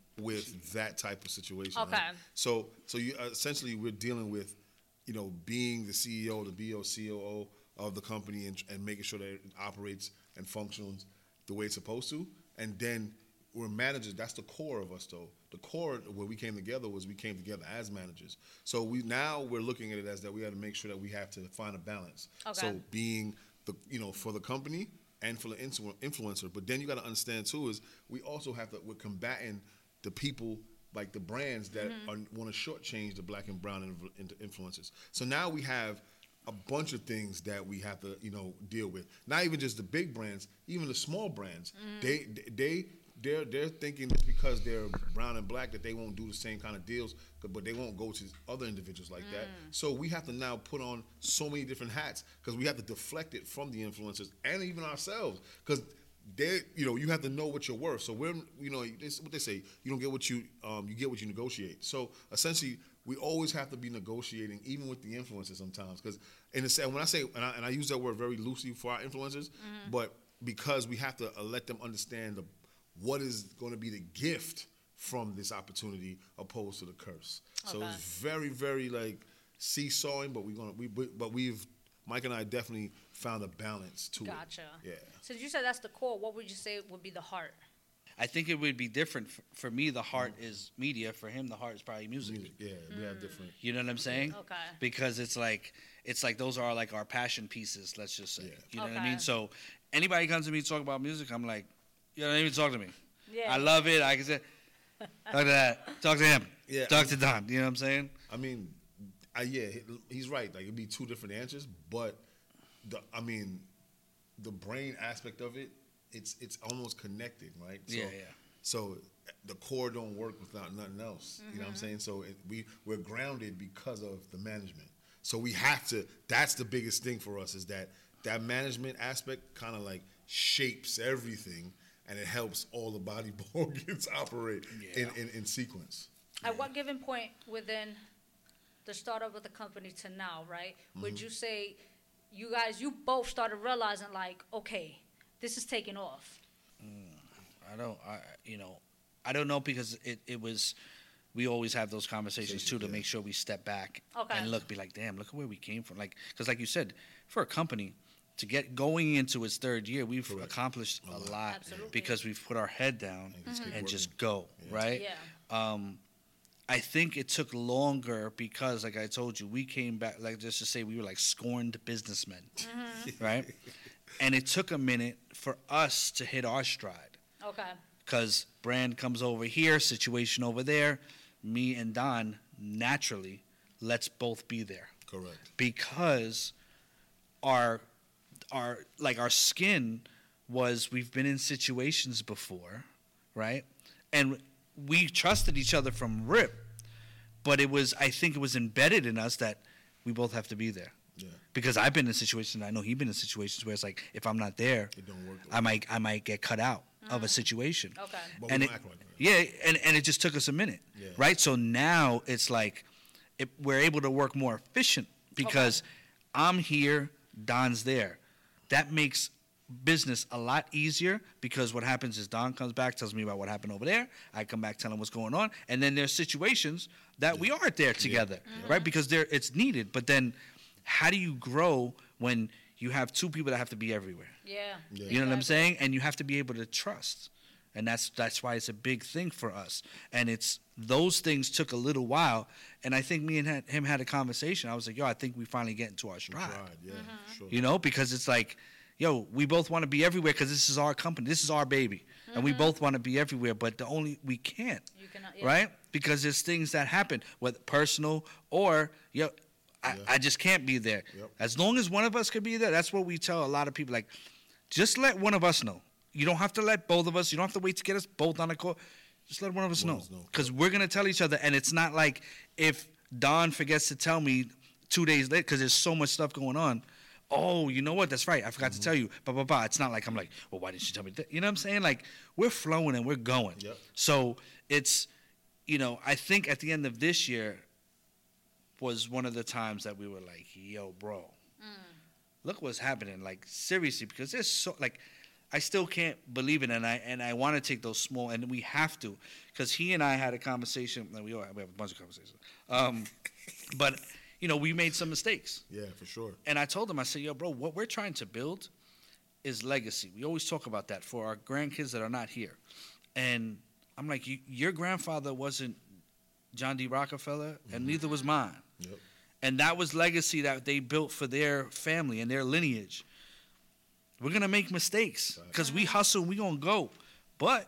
[SPEAKER 3] with that type of situation.
[SPEAKER 1] Okay.
[SPEAKER 3] Right? So so you uh, essentially we're dealing with, you know, being the C E O, the B O C O O of the company, and, and making sure that it operates and functions the way it's supposed to, and then we're managers. That's the core of us, though. The core where we came together was we came together as managers. So we now we're looking at it as that we have to make sure that we have to find a balance.
[SPEAKER 1] Okay.
[SPEAKER 3] So being the you know for the company and for the influ- influencer, but then you got to understand too is we also have to we're combating the people like the brands that
[SPEAKER 1] Mm-hmm.
[SPEAKER 3] want to shortchange the black and brown influ- influ- influencers. So now we have a bunch of things that we have to you know deal with. Not even just the big brands, even the small brands.
[SPEAKER 1] Mm-hmm.
[SPEAKER 3] They they they're they're thinking just because they're brown and black that they won't do the same kind of deals, but they won't go to other individuals like that.
[SPEAKER 1] Mm.
[SPEAKER 3] So we have to now put on so many different hats because we have to deflect it from the influencers and even ourselves because they, you know, you have to know what you're worth. So we're, you know, this what they say, you don't get what you, um, you get what you negotiate. So essentially, we always have to be negotiating, even with the influencers sometimes. Because in the when I say, and I, and I use that word very loosely for our influencers, but because we have to uh, let them understand the what is going to be the gift from this opportunity opposed to the curse. So
[SPEAKER 1] Okay.
[SPEAKER 3] it's very, very like seesawing, but we're gonna we but we've Mike and I definitely found a balance to
[SPEAKER 1] Gotcha.
[SPEAKER 3] it. Yeah.
[SPEAKER 1] So you said that's the core. What would you say would be the heart?
[SPEAKER 2] I think it would be different. For, for me, the heart is media. For him, the heart is probably music.
[SPEAKER 3] Music, yeah, we have different.
[SPEAKER 2] You know what I'm saying?
[SPEAKER 1] Okay.
[SPEAKER 2] Because it's like it's like those are like our passion pieces. Let's just say.
[SPEAKER 3] Yeah.
[SPEAKER 2] You know what I
[SPEAKER 1] Okay.
[SPEAKER 2] mean? So anybody comes to me to talk about music, I'm like, you don't even talk to me.
[SPEAKER 1] Yeah.
[SPEAKER 2] I love it. I can say, talk to that. Talk to him.
[SPEAKER 3] Yeah,
[SPEAKER 2] Talk
[SPEAKER 3] I-
[SPEAKER 2] to Don. You know what I'm saying?
[SPEAKER 3] I mean, I, yeah, he- he's right. Like it'd be two different answers, but the I mean, the brain aspect of it, it's it's almost connected, right? So,
[SPEAKER 2] Yeah, yeah.
[SPEAKER 3] So the core don't work without nothing else. You know what I'm saying? So it, we we're grounded because of the management. So we have to. That's the biggest thing for us is that that management aspect kind of like shapes everything, and it helps all the body organs operate
[SPEAKER 2] Yeah.
[SPEAKER 3] in, in, in sequence.
[SPEAKER 1] At what given point within the startup of the company to now, right?
[SPEAKER 3] Mm-hmm.
[SPEAKER 1] Would you say you guys, you both started realizing like, okay, this is taking off?
[SPEAKER 2] I don't, I, you know, I don't know because it, it was, we always have those conversations too to
[SPEAKER 3] Yeah.
[SPEAKER 2] make sure we step back
[SPEAKER 1] Okay.
[SPEAKER 2] and look, be like, damn, look at where we came from. Like, because like you said, for a company to get going into its third year, we've
[SPEAKER 3] Correct.
[SPEAKER 2] accomplished a lot
[SPEAKER 1] Absolutely.
[SPEAKER 2] because we've put our head down
[SPEAKER 3] And just keep
[SPEAKER 2] and
[SPEAKER 3] working.
[SPEAKER 2] just go,
[SPEAKER 3] Yeah.
[SPEAKER 2] right?
[SPEAKER 1] Yeah.
[SPEAKER 2] Um, I think it took longer because, like I told you, we came back, like just to say, we were like scorned businessmen, right? And it took a minute for us to hit our stride
[SPEAKER 1] Okay.
[SPEAKER 2] because brand comes over here, situation over there. Me and Don, naturally, let's both be there
[SPEAKER 3] Correct.
[SPEAKER 2] because our our like our skin was we've been in situations before, right? And we trusted each other from rip, but it was I think it was embedded in us that we both have to be there.
[SPEAKER 3] Yeah.
[SPEAKER 2] Because I've been in situations, I know he's been in situations where it's like if I'm not there,
[SPEAKER 3] It don't work.
[SPEAKER 2] I might I might get cut out of a situation.
[SPEAKER 1] Okay.
[SPEAKER 3] But
[SPEAKER 2] And
[SPEAKER 3] we
[SPEAKER 2] it,
[SPEAKER 3] don't act like that.
[SPEAKER 2] yeah, and, and it just took us a minute,
[SPEAKER 3] Yeah.
[SPEAKER 2] right? So now it's like it, we're able to work more efficient because I'm here, Don's there. That makes business a lot easier because what happens is Don comes back, tells me about what happened over there. I come back, tell him what's going on, and then there's situations that we aren't there together, right? Because there it's needed. But then, how do you grow when you have two people that have to be everywhere?
[SPEAKER 1] Yeah.
[SPEAKER 3] Yeah.
[SPEAKER 2] You know what I'm
[SPEAKER 1] Exactly.
[SPEAKER 2] saying? And you have to be able to trust. And that's that's why it's a big thing for us. And it's those things took a little while. And I think me and had, him had a conversation. I was like, yo, I think we finally get into our
[SPEAKER 3] We
[SPEAKER 2] stride.
[SPEAKER 3] tried, yeah, sure.
[SPEAKER 2] You know, because it's like, yo, we both want to be everywhere because this is our company. This is our baby. And we both want to be everywhere, but the only we can't.
[SPEAKER 1] You cannot. Yeah.
[SPEAKER 2] Right? Because there's things that happen, whether personal or yo, I,
[SPEAKER 3] Yeah.
[SPEAKER 2] I just can't be there.
[SPEAKER 3] Yep.
[SPEAKER 2] As long as one of us could be there, that's what we tell a lot of people. Like, just let one of us know. You don't have to let both of us. You don't have to wait to get us both on the call. Just let one of us
[SPEAKER 3] One
[SPEAKER 2] know.
[SPEAKER 3] of us know.
[SPEAKER 2] Because we're gonna tell each other, and it's not like if Don forgets to tell me two days later because there's so much stuff going on. Oh, you know what? That's right. I forgot to tell you. Blah blah blah. It's not like I'm like, well, why didn't you tell me that? You know what I'm saying? Like we're flowing and we're going.
[SPEAKER 3] Yep.
[SPEAKER 2] So it's, you know, I think at the end of this year was one of the times that we were like, yo, bro, look what's happening. Like seriously, because there's so like, I still can't believe it, and I and I want to take those small, and we have to, because he and I had a conversation. And we all we have a bunch of conversations, um, but you know, we made some mistakes.
[SPEAKER 3] Yeah, for sure.
[SPEAKER 2] And I told him, I said, yo, bro, what we're trying to build is legacy. We always talk about that for our grandkids that are not here. And I'm like, you, your grandfather wasn't John D. Rockefeller, and neither was mine.
[SPEAKER 3] Yep.
[SPEAKER 2] And that was legacy that they built for their family and their lineage. We're going to make mistakes because we hustle, we going to go. But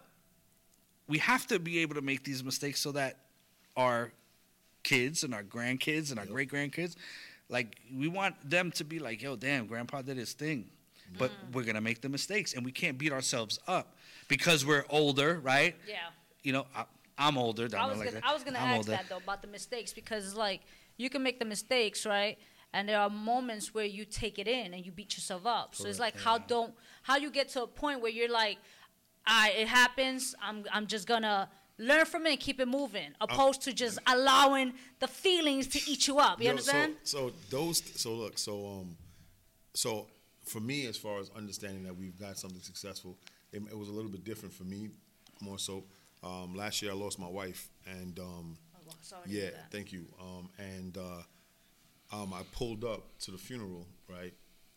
[SPEAKER 2] we have to be able to make these mistakes so that our kids and our grandkids and our
[SPEAKER 3] Yep.
[SPEAKER 2] great grandkids, like we want them to be like, yo, damn, grandpa did his thing. But we're gonna make the mistakes, and we can't beat ourselves up because we're older, right?
[SPEAKER 1] Yeah.
[SPEAKER 2] You know, I, I'm older.
[SPEAKER 1] I was
[SPEAKER 2] like
[SPEAKER 1] gonna,
[SPEAKER 2] that.
[SPEAKER 1] I was gonna
[SPEAKER 2] I'm
[SPEAKER 1] ask
[SPEAKER 2] older.
[SPEAKER 1] that though about the mistakes because it's like you can make the mistakes, right? And there are moments where you take it in and you beat yourself up. So it's like how don't how you get to a point where you're like, ah, it happens. I'm I'm just gonna learn from it and keep it moving, opposed to just allowing the feelings to eat you up. You
[SPEAKER 3] Yo,
[SPEAKER 1] understand?
[SPEAKER 3] So, so those. So look. So um. So for me, as far as understanding that we've got something successful, it, it was a little bit different for me. More so, um, last year I lost my wife, and um,
[SPEAKER 1] Oh, wow, sorry to
[SPEAKER 3] yeah,
[SPEAKER 1] hear that.
[SPEAKER 3] thank you. Um, and uh, um, I pulled up to the funeral, right?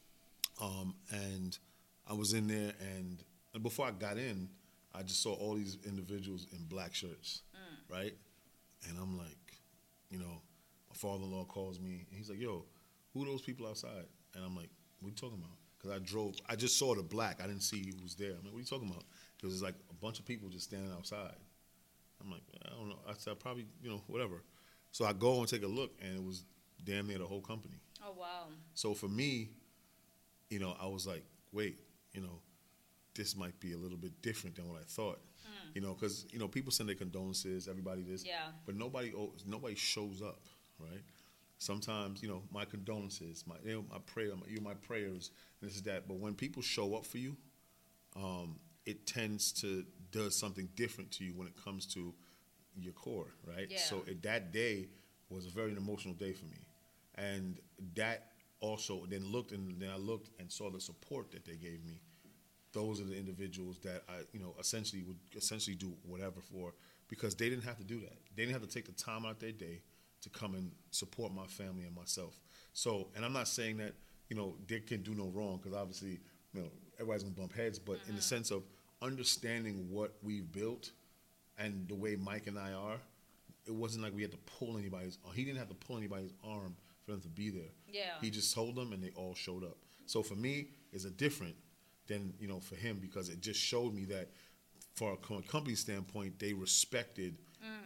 [SPEAKER 3] Um, and I was in there, and, and before I got in, I just saw all these individuals in black shirts, right? And I'm like, you know, my father-in-law calls me, and he's like, yo, who are those people outside? And I'm like, what are you talking about? Because I drove, I just saw the black. I didn't see who was there. I'm like, what are you talking about? Because it's like a bunch of people just standing outside. I'm like, I don't know. I said, probably, you know, whatever. So I go and take a look, and it was damn near the whole company.
[SPEAKER 1] Oh wow.
[SPEAKER 3] So for me, you know, I was like, wait, you know, this might be a little bit different than what I thought. You know, because, you know, people send their condolences, everybody this.
[SPEAKER 1] Yeah.
[SPEAKER 3] But nobody oh, nobody shows up, right? Sometimes, you know, my condolences, my you know, my prayer, my, you know, my prayers, and this is that. But when people show up for you, um, it tends to does something different to you when it comes to your core, right?
[SPEAKER 1] Yeah.
[SPEAKER 3] So at that day, was a very emotional day for me, and that also then looked and then I looked and saw the support that they gave me. Those are the individuals that I, you know, essentially would essentially do whatever for, because they didn't have to do that. They didn't have to take the time out their day to come and support my family and myself. So, and I'm not saying that, you know, they can do no wrong, because obviously, you know, everybody's gonna bump heads, but mm-hmm. in the sense of understanding what we've built and the way Mike and I are, it wasn't like we had to pull anybody's, he didn't have to pull anybody's arm for them to be there.
[SPEAKER 1] Yeah.
[SPEAKER 3] He just told them and they all showed up. So for me, it's a different than, you know, for him, because it just showed me that for a company standpoint, they respected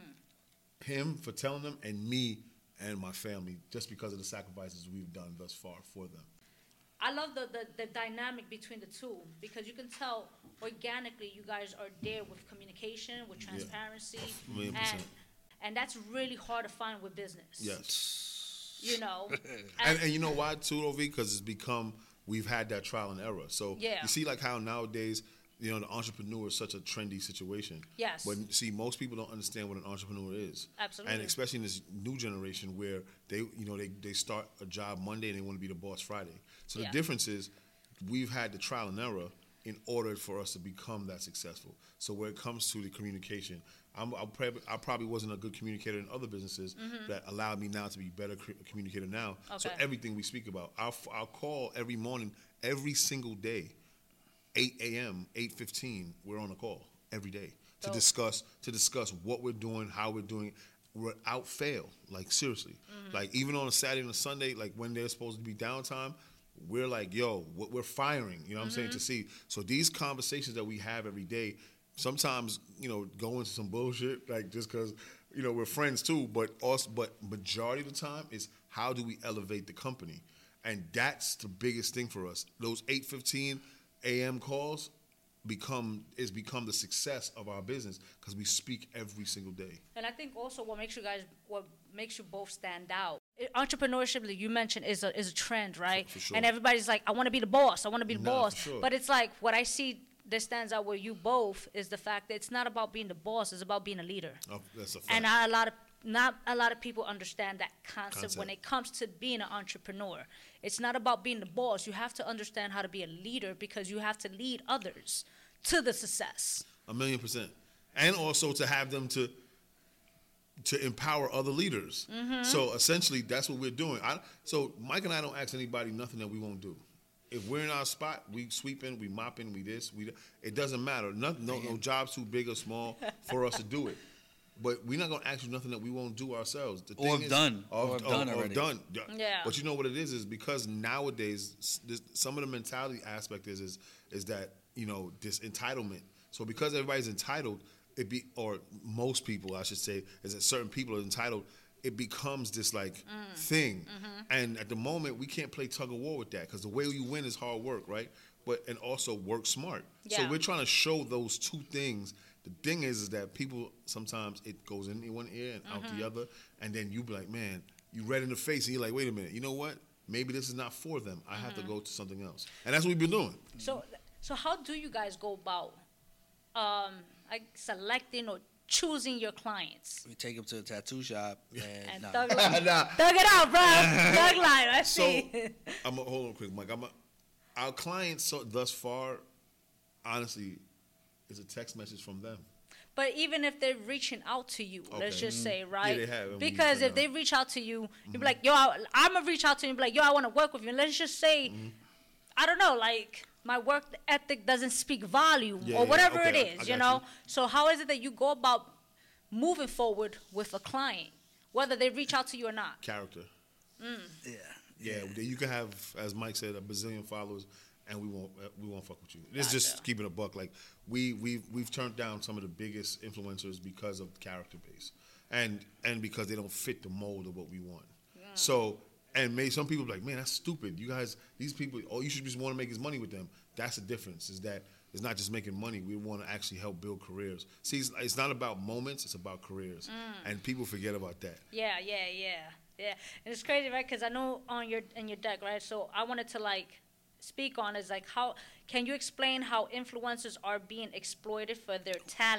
[SPEAKER 3] mm. him for telling them, and me and my family, just because of the sacrifices we've done thus far for them.
[SPEAKER 1] I love the, the, the dynamic between the two, because you can tell organically you guys are there with communication, with transparency,
[SPEAKER 3] yeah.
[SPEAKER 1] and and that's really hard to find with business.
[SPEAKER 3] Yes.
[SPEAKER 1] You know?
[SPEAKER 3] and, and, and you know why too, Ovi? Because it's become, we've had that trial and error. So
[SPEAKER 1] yeah.
[SPEAKER 3] you see like how nowadays, you know, the entrepreneur is such a trendy situation.
[SPEAKER 1] Yes.
[SPEAKER 3] But see, most people don't understand what an entrepreneur is.
[SPEAKER 1] Absolutely.
[SPEAKER 3] And especially in this new generation where they, you know, they, they start a job Monday and they want to be the boss Friday. So the
[SPEAKER 1] yeah.
[SPEAKER 3] difference is we've had the trial and error in order for us to become that successful. So when it comes to the communication, I'm, I'm probably, I probably wasn't a good communicator in other businesses mm-hmm. that allowed me now to be better communicator now.
[SPEAKER 1] Okay.
[SPEAKER 3] So everything we speak about, I'll, I'll call every morning, every single day, eight a.m., eight fifteen, we're on a call every day to
[SPEAKER 1] Dope.
[SPEAKER 3] discuss to discuss what we're doing, how we're doing it, without fail. Like, seriously. Mm-hmm. Like, even on a Saturday and a Sunday, like, when there's supposed to be downtime, we're like, yo, we're firing, you know what I'm mm-hmm. saying, to see. So these conversations that we have every day, sometimes, you know, go into some bullshit, like, just because, you know, we're friends too, but also, but majority of the time is how do we elevate the company? And that's the biggest thing for us. Those eight fifteen a.m. calls become is become the success of our business because we speak every single day.
[SPEAKER 1] And I think also what makes you guys, what makes you both stand out, entrepreneurship that you mentioned is a is a trend, right?
[SPEAKER 3] For, for sure.
[SPEAKER 1] And everybody's like, I want to be the boss. I want to be the
[SPEAKER 3] Nah,
[SPEAKER 1] boss.
[SPEAKER 3] for sure.
[SPEAKER 1] But it's like what I see that stands out with you both is the fact that it's not about being the boss. It's about being a leader.
[SPEAKER 3] Oh, that's a fact.
[SPEAKER 1] And not a lot of not a lot of people understand that concept,
[SPEAKER 3] Concept.
[SPEAKER 1] when it comes to being an entrepreneur. It's not about being the boss. You have to understand how to be a leader because you have to lead others to the success.
[SPEAKER 3] A million percent. And also to have them to to empower other leaders. Mm-hmm. So essentially, that's what we're doing. I, so Mike and I don't ask anybody nothing that we won't do. If we're in our spot, we sweeping, we mopping, we this, we. It doesn't matter. Nothing, no, no job's too big or small for us to do it. But we're not gonna ask you nothing that we won't do ourselves. The
[SPEAKER 2] or
[SPEAKER 3] thing
[SPEAKER 2] have
[SPEAKER 3] is,
[SPEAKER 2] done,
[SPEAKER 3] or,
[SPEAKER 2] or have
[SPEAKER 3] or,
[SPEAKER 2] done
[SPEAKER 3] or
[SPEAKER 2] already.
[SPEAKER 3] done.
[SPEAKER 1] Yeah.
[SPEAKER 3] But you know what it is is because nowadays, this, some of the mentality aspect is is is that, you know, this entitlement. So because everybody's entitled, it be or most people, I should say, is that certain people are entitled. It becomes this like mm. thing, mm-hmm. and at the moment we can't play tug of war with that because the way you win is hard work, right? But and also work smart.
[SPEAKER 1] Yeah.
[SPEAKER 3] So we're trying to show those two things. The thing is, is that people sometimes it goes in one ear and out
[SPEAKER 1] Mm-hmm.
[SPEAKER 3] the other, and then you be like, man, you red in the face, and you're like, wait a minute, you know what? Maybe this is not for them. I mm-hmm. have to go to something else, and that's what we've been doing.
[SPEAKER 1] So, so how do you guys go about um, like selecting or choosing your clients?
[SPEAKER 2] We take them to the tattoo shop and,
[SPEAKER 1] And
[SPEAKER 2] nah.
[SPEAKER 1] thug, life.
[SPEAKER 3] Nah.
[SPEAKER 1] Thug it out, bro. Thug life. I
[SPEAKER 3] So
[SPEAKER 1] see.
[SPEAKER 3] I'm a, hold on quick, Mike. I'm a, our clients so, thus far, honestly, is a text message from them.
[SPEAKER 1] But even if they're reaching out to you,
[SPEAKER 3] Okay.
[SPEAKER 1] let's just say,
[SPEAKER 3] Mhm.
[SPEAKER 1] right?
[SPEAKER 3] Yeah, they have, and we
[SPEAKER 1] Because
[SPEAKER 3] find
[SPEAKER 1] if they
[SPEAKER 3] out.
[SPEAKER 1] reach out to you,
[SPEAKER 3] Mm-hmm.
[SPEAKER 1] you'll be like, yo, I, I'm going to reach out to you and be like, yo, I want to work with you. And let's just say,
[SPEAKER 3] Mm-hmm.
[SPEAKER 1] I don't know, like, my work ethic doesn't speak volume
[SPEAKER 3] Yeah,
[SPEAKER 1] or
[SPEAKER 3] yeah,
[SPEAKER 1] whatever
[SPEAKER 3] okay,
[SPEAKER 1] it
[SPEAKER 3] I-
[SPEAKER 1] is,
[SPEAKER 3] I
[SPEAKER 1] you
[SPEAKER 3] got
[SPEAKER 1] know?
[SPEAKER 3] you.
[SPEAKER 1] So how is it that you go about moving forward with a client, whether they reach out to you or not?
[SPEAKER 3] Character.
[SPEAKER 2] Yeah.
[SPEAKER 3] Yeah, you can have, as Mike said, a bazillion followers, and we won't uh, we won't fuck with you. It's just
[SPEAKER 1] Gotcha.
[SPEAKER 3] keeping a buck. Like we we've we've turned down some of the biggest influencers because of character base, and and because they don't fit the mold of what we want. So and maybe some people be like, man, that's stupid. You guys, these people, oh, you should just want to make his money with them. That's the difference. Is that it's not just making money. We want to actually help build careers. See, it's, it's not about moments. It's about careers, and people forget about that.
[SPEAKER 1] Yeah, yeah, yeah, yeah. And it's crazy, right? Because I know on your in your deck, right? So I wanted to like speak on is like how can you explain how influencers are being exploited for their talent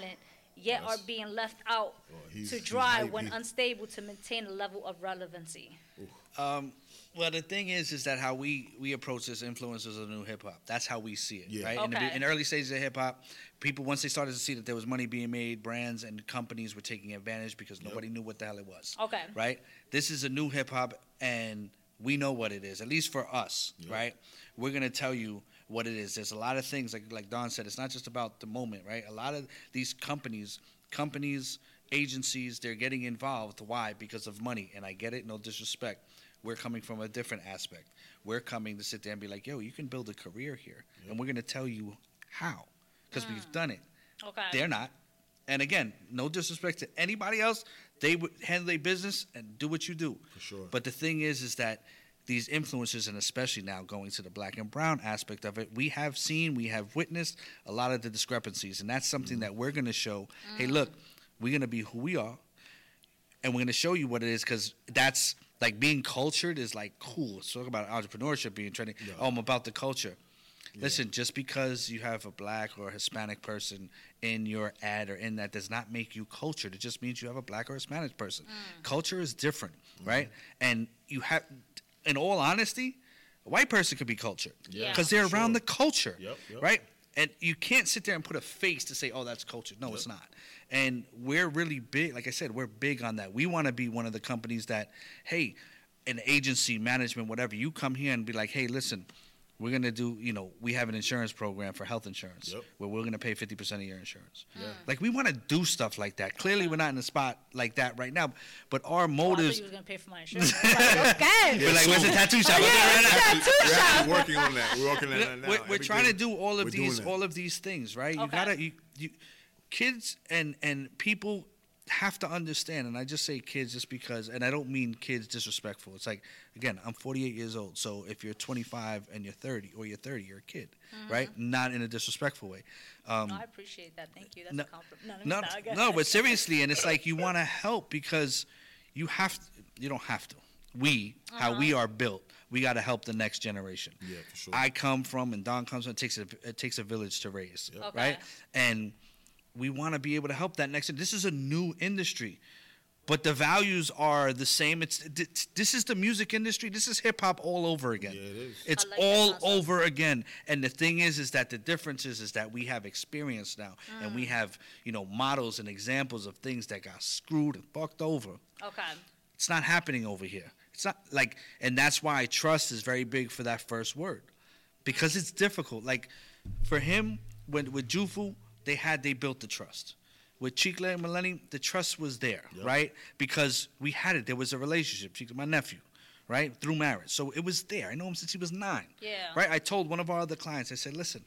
[SPEAKER 1] yet
[SPEAKER 3] Yes.
[SPEAKER 1] are being left out
[SPEAKER 3] Oh, he's-
[SPEAKER 1] to
[SPEAKER 3] he's
[SPEAKER 1] dry
[SPEAKER 3] hype.
[SPEAKER 1] when
[SPEAKER 3] He-
[SPEAKER 1] unstable to maintain a level of relevancy?
[SPEAKER 2] Um, well, the thing is, is that how we we approach this influencers of new hip hop. That's how we see it,
[SPEAKER 3] Yeah.
[SPEAKER 2] right? In, the,
[SPEAKER 1] Okay.
[SPEAKER 2] be- in the early stages of hip hop, people once they started to see that there was money being made, brands and companies were taking advantage because nobody knew what the hell it was.
[SPEAKER 1] Okay.
[SPEAKER 2] Right. This is a new hip hop, and we know what it is. At least for us,
[SPEAKER 3] Yep.
[SPEAKER 2] right? We're gonna tell you what it is. There's a lot of things, like like Don said. It's not just about the moment, right? A lot of these companies, companies, agencies, they're getting involved. Why? Because of money. And I get it. No disrespect. We're coming from a different aspect. We're coming to sit there and be like, yo, you can build a career here. And we're going to tell you how. Because we've done it.
[SPEAKER 1] Okay.
[SPEAKER 2] They're not. And again, no disrespect to anybody else. They would handle their business and do what you do.
[SPEAKER 3] For sure.
[SPEAKER 2] But the thing is, is that these influencers, and especially now going to the black and brown aspect of it, we have seen, we have witnessed a lot of the discrepancies. And that's something
[SPEAKER 3] Mm-hmm.
[SPEAKER 2] that we're going to show, hey, look, we're going to be who we are. And we're going to show you what it is, because that's like being cultured is like cool. Let's talk about entrepreneurship, being trending.
[SPEAKER 3] Yeah.
[SPEAKER 2] Oh, I'm about the culture. Listen, just because you have a black or a Hispanic person in your ad or in that does not make you cultured. It just means you have a black or Hispanic person. Culture is different, right? And you have, in all honesty, a white person could be cultured
[SPEAKER 3] Yeah,
[SPEAKER 2] because
[SPEAKER 3] for
[SPEAKER 2] they're around
[SPEAKER 3] sure.
[SPEAKER 2] the culture,
[SPEAKER 3] Yep, yep.
[SPEAKER 2] right? And you can't sit there and put a face to say, oh, that's culture. No, it's not. And we're really big. Like I said, we're big on that. We want to be one of the companies that, hey, an agency, management, whatever, you come here and be like, hey, listen, we're going to do, you know, we have an insurance program for health insurance
[SPEAKER 3] Yep.
[SPEAKER 2] where we're going to pay fifty percent of your insurance.
[SPEAKER 3] Yeah.
[SPEAKER 2] Like, we want to do stuff like that. Clearly, we're not in a spot like that right now, but our
[SPEAKER 1] Oh, I thought
[SPEAKER 2] motives.
[SPEAKER 1] you was gonna pay for my insurance. I was like, okay.
[SPEAKER 2] We're like, where's the tattoo shop?
[SPEAKER 1] Oh, yeah,
[SPEAKER 2] Okay, right now.
[SPEAKER 1] tattoo
[SPEAKER 3] We're
[SPEAKER 1] shop.
[SPEAKER 3] actually working on that. We're working on that now.
[SPEAKER 2] We're, we're
[SPEAKER 3] Every
[SPEAKER 2] trying to
[SPEAKER 3] day,
[SPEAKER 2] do all of
[SPEAKER 3] we're doing
[SPEAKER 2] these
[SPEAKER 3] that.
[SPEAKER 2] all of these things, right? You
[SPEAKER 1] Okay.
[SPEAKER 2] gotta you, you kids and and people have to understand, and I just say kids just because, and I don't mean kids disrespectful. It's like, again, I'm forty-eight years old, so if you're twenty-five and you're thirty, or you're thirty, you're a kid, right? Not in a disrespectful way. Um,
[SPEAKER 1] No, I appreciate that. Thank you. That's
[SPEAKER 2] No,
[SPEAKER 1] a compliment.
[SPEAKER 2] no,
[SPEAKER 1] No, no, go
[SPEAKER 2] no,
[SPEAKER 1] ahead.
[SPEAKER 2] but seriously, and it's like you want to help because you have to, you don't have to. We, how we are built, we got to help the next generation.
[SPEAKER 3] Yeah, for sure.
[SPEAKER 2] I come from, and Don comes from. It takes a it takes a village to raise,
[SPEAKER 1] Okay.
[SPEAKER 2] right? And we want to be able to help that next. This is a new industry, but the values are the same. It's th- this is the music industry. This is hip hop all over again.
[SPEAKER 3] Yeah, it is.
[SPEAKER 2] It's
[SPEAKER 1] I like that
[SPEAKER 2] all
[SPEAKER 1] concept.
[SPEAKER 2] over again. And the thing is, is that the difference is, is that we have experience now, and
[SPEAKER 1] Mm.
[SPEAKER 2] we have, you know, models and examples of things that got screwed and fucked over.
[SPEAKER 1] Okay.
[SPEAKER 2] It's not happening over here. It's not like, and that's why trust is very big for that first word, because it's difficult. Like for him, when with Jufu, they had they built the trust. With Chicle and Millennium, the trust was there,
[SPEAKER 3] Yep.
[SPEAKER 2] right? Because we had it. There was a relationship. Chicle, my nephew, right, through marriage, so it was there. I know him since he was nine.
[SPEAKER 1] Yeah.
[SPEAKER 2] Right. I told one of our other clients. I said, listen,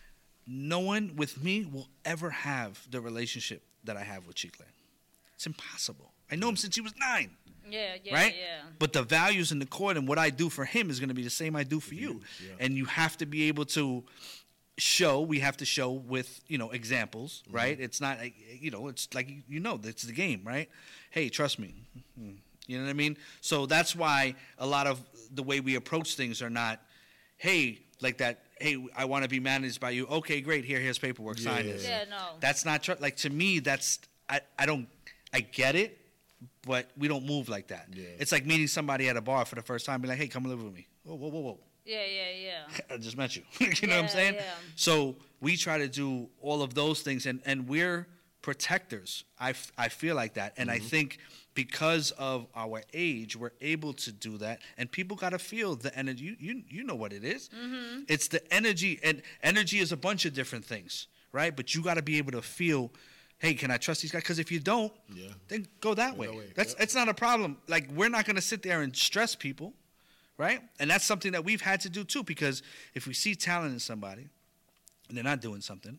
[SPEAKER 2] no one with me will ever have the relationship that I have with Chicle. It's impossible. I know him since he was nine.
[SPEAKER 1] Yeah, yeah,
[SPEAKER 2] Right?
[SPEAKER 1] yeah.
[SPEAKER 2] But the values in the court and what I do for him is going to be the same I do for you.
[SPEAKER 3] yeah.
[SPEAKER 2] And you have to be able to show, we have to show with, you know, examples,
[SPEAKER 3] Mm-hmm.
[SPEAKER 2] right? It's not, like, you know, it's like, you know, it's the game, right? Hey, trust me. Mhm. You know what I mean? So that's why a lot of the way we approach things are not, hey, like that, hey, I want to be managed by you. Okay, great. Here, here's paperwork. Sign
[SPEAKER 3] Yeah.
[SPEAKER 2] this.
[SPEAKER 1] Yeah, no.
[SPEAKER 2] That's not trust. Like, to me, that's, I, I don't, I get it, but we don't move like that.
[SPEAKER 3] Yeah.
[SPEAKER 2] It's like meeting somebody at a bar for the first time, be like, hey, come live with me. Whoa, whoa, whoa, whoa.
[SPEAKER 1] Yeah, yeah, yeah.
[SPEAKER 2] I just met you. You know what I'm
[SPEAKER 1] Yeah,
[SPEAKER 2] saying?
[SPEAKER 1] yeah.
[SPEAKER 2] So we try to do all of those things, and, and we're protectors. I, f- I feel like that. And I think because of our age, we're able to do that. And people got to feel the energy. You, you, you know what it is. It's the energy. And energy is a bunch of different things, right? But you got to be able to feel, hey, can I trust these guys? Because if you don't,
[SPEAKER 3] Yeah.
[SPEAKER 2] then go that
[SPEAKER 3] Go
[SPEAKER 2] way.
[SPEAKER 3] that way.
[SPEAKER 2] That's
[SPEAKER 3] Yep.
[SPEAKER 2] It's not a problem. Like, we're not going to sit there and stress people. Right? And that's something that we've had to do too, because if we see talent in somebody and they're not doing something,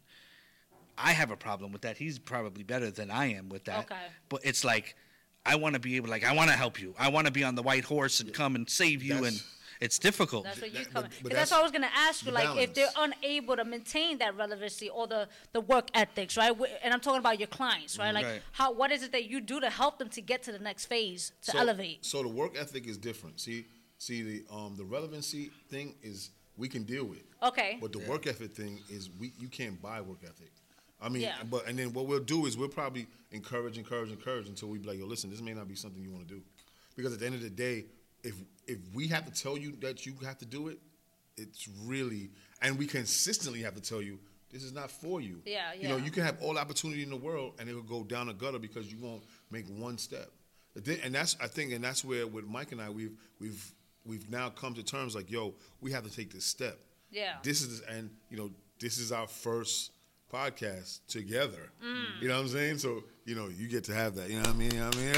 [SPEAKER 2] I have a problem with that. He's probably better than I am with that.
[SPEAKER 1] Okay.
[SPEAKER 2] But it's like, I want to be able, like, I want to help you. I want to be on the white horse and come and save you.
[SPEAKER 3] That's-
[SPEAKER 2] And it's difficult.
[SPEAKER 1] That's what you
[SPEAKER 3] That-
[SPEAKER 1] come.
[SPEAKER 3] but-
[SPEAKER 1] But,
[SPEAKER 3] but
[SPEAKER 1] that's
[SPEAKER 3] that's
[SPEAKER 1] what I was gonna ask you.
[SPEAKER 3] the
[SPEAKER 1] Like, if they're
[SPEAKER 3] balance.
[SPEAKER 1] unable to maintain that relevancy or the, the work ethics, right? Wh- And I'm talking about your clients, right? Like,
[SPEAKER 2] Right.
[SPEAKER 1] how what is it that you do to help them to get to the next phase to
[SPEAKER 3] so,
[SPEAKER 1] elevate?
[SPEAKER 3] So the work ethic is different. See, see the um the relevancy thing is we can deal with.
[SPEAKER 1] Okay.
[SPEAKER 3] But the work ethic thing is we you can't buy work ethic. I mean,
[SPEAKER 1] Yeah.
[SPEAKER 3] but and then what we'll do is we'll probably encourage, encourage, encourage until we be like, yo, listen, this may not be something you want to do, because at the end of the day, if if we have to tell you that you have to do it, it's really, and we consistently have to tell you this is not for you.
[SPEAKER 1] Yeah,
[SPEAKER 3] You know,
[SPEAKER 1] yeah.
[SPEAKER 3] you can have all the opportunity in the world, and it will go down the gutter because you won't make one step. And that's, I think, and that's where with Mike and I, we've we've we've now come to terms like, yo, we have to take this step.
[SPEAKER 1] Yeah.
[SPEAKER 3] This is, and you know, this is our first podcast together.
[SPEAKER 1] Mm.
[SPEAKER 3] You know what I'm saying? So, you know, you get to have that. You know what I mean? You know what I mean?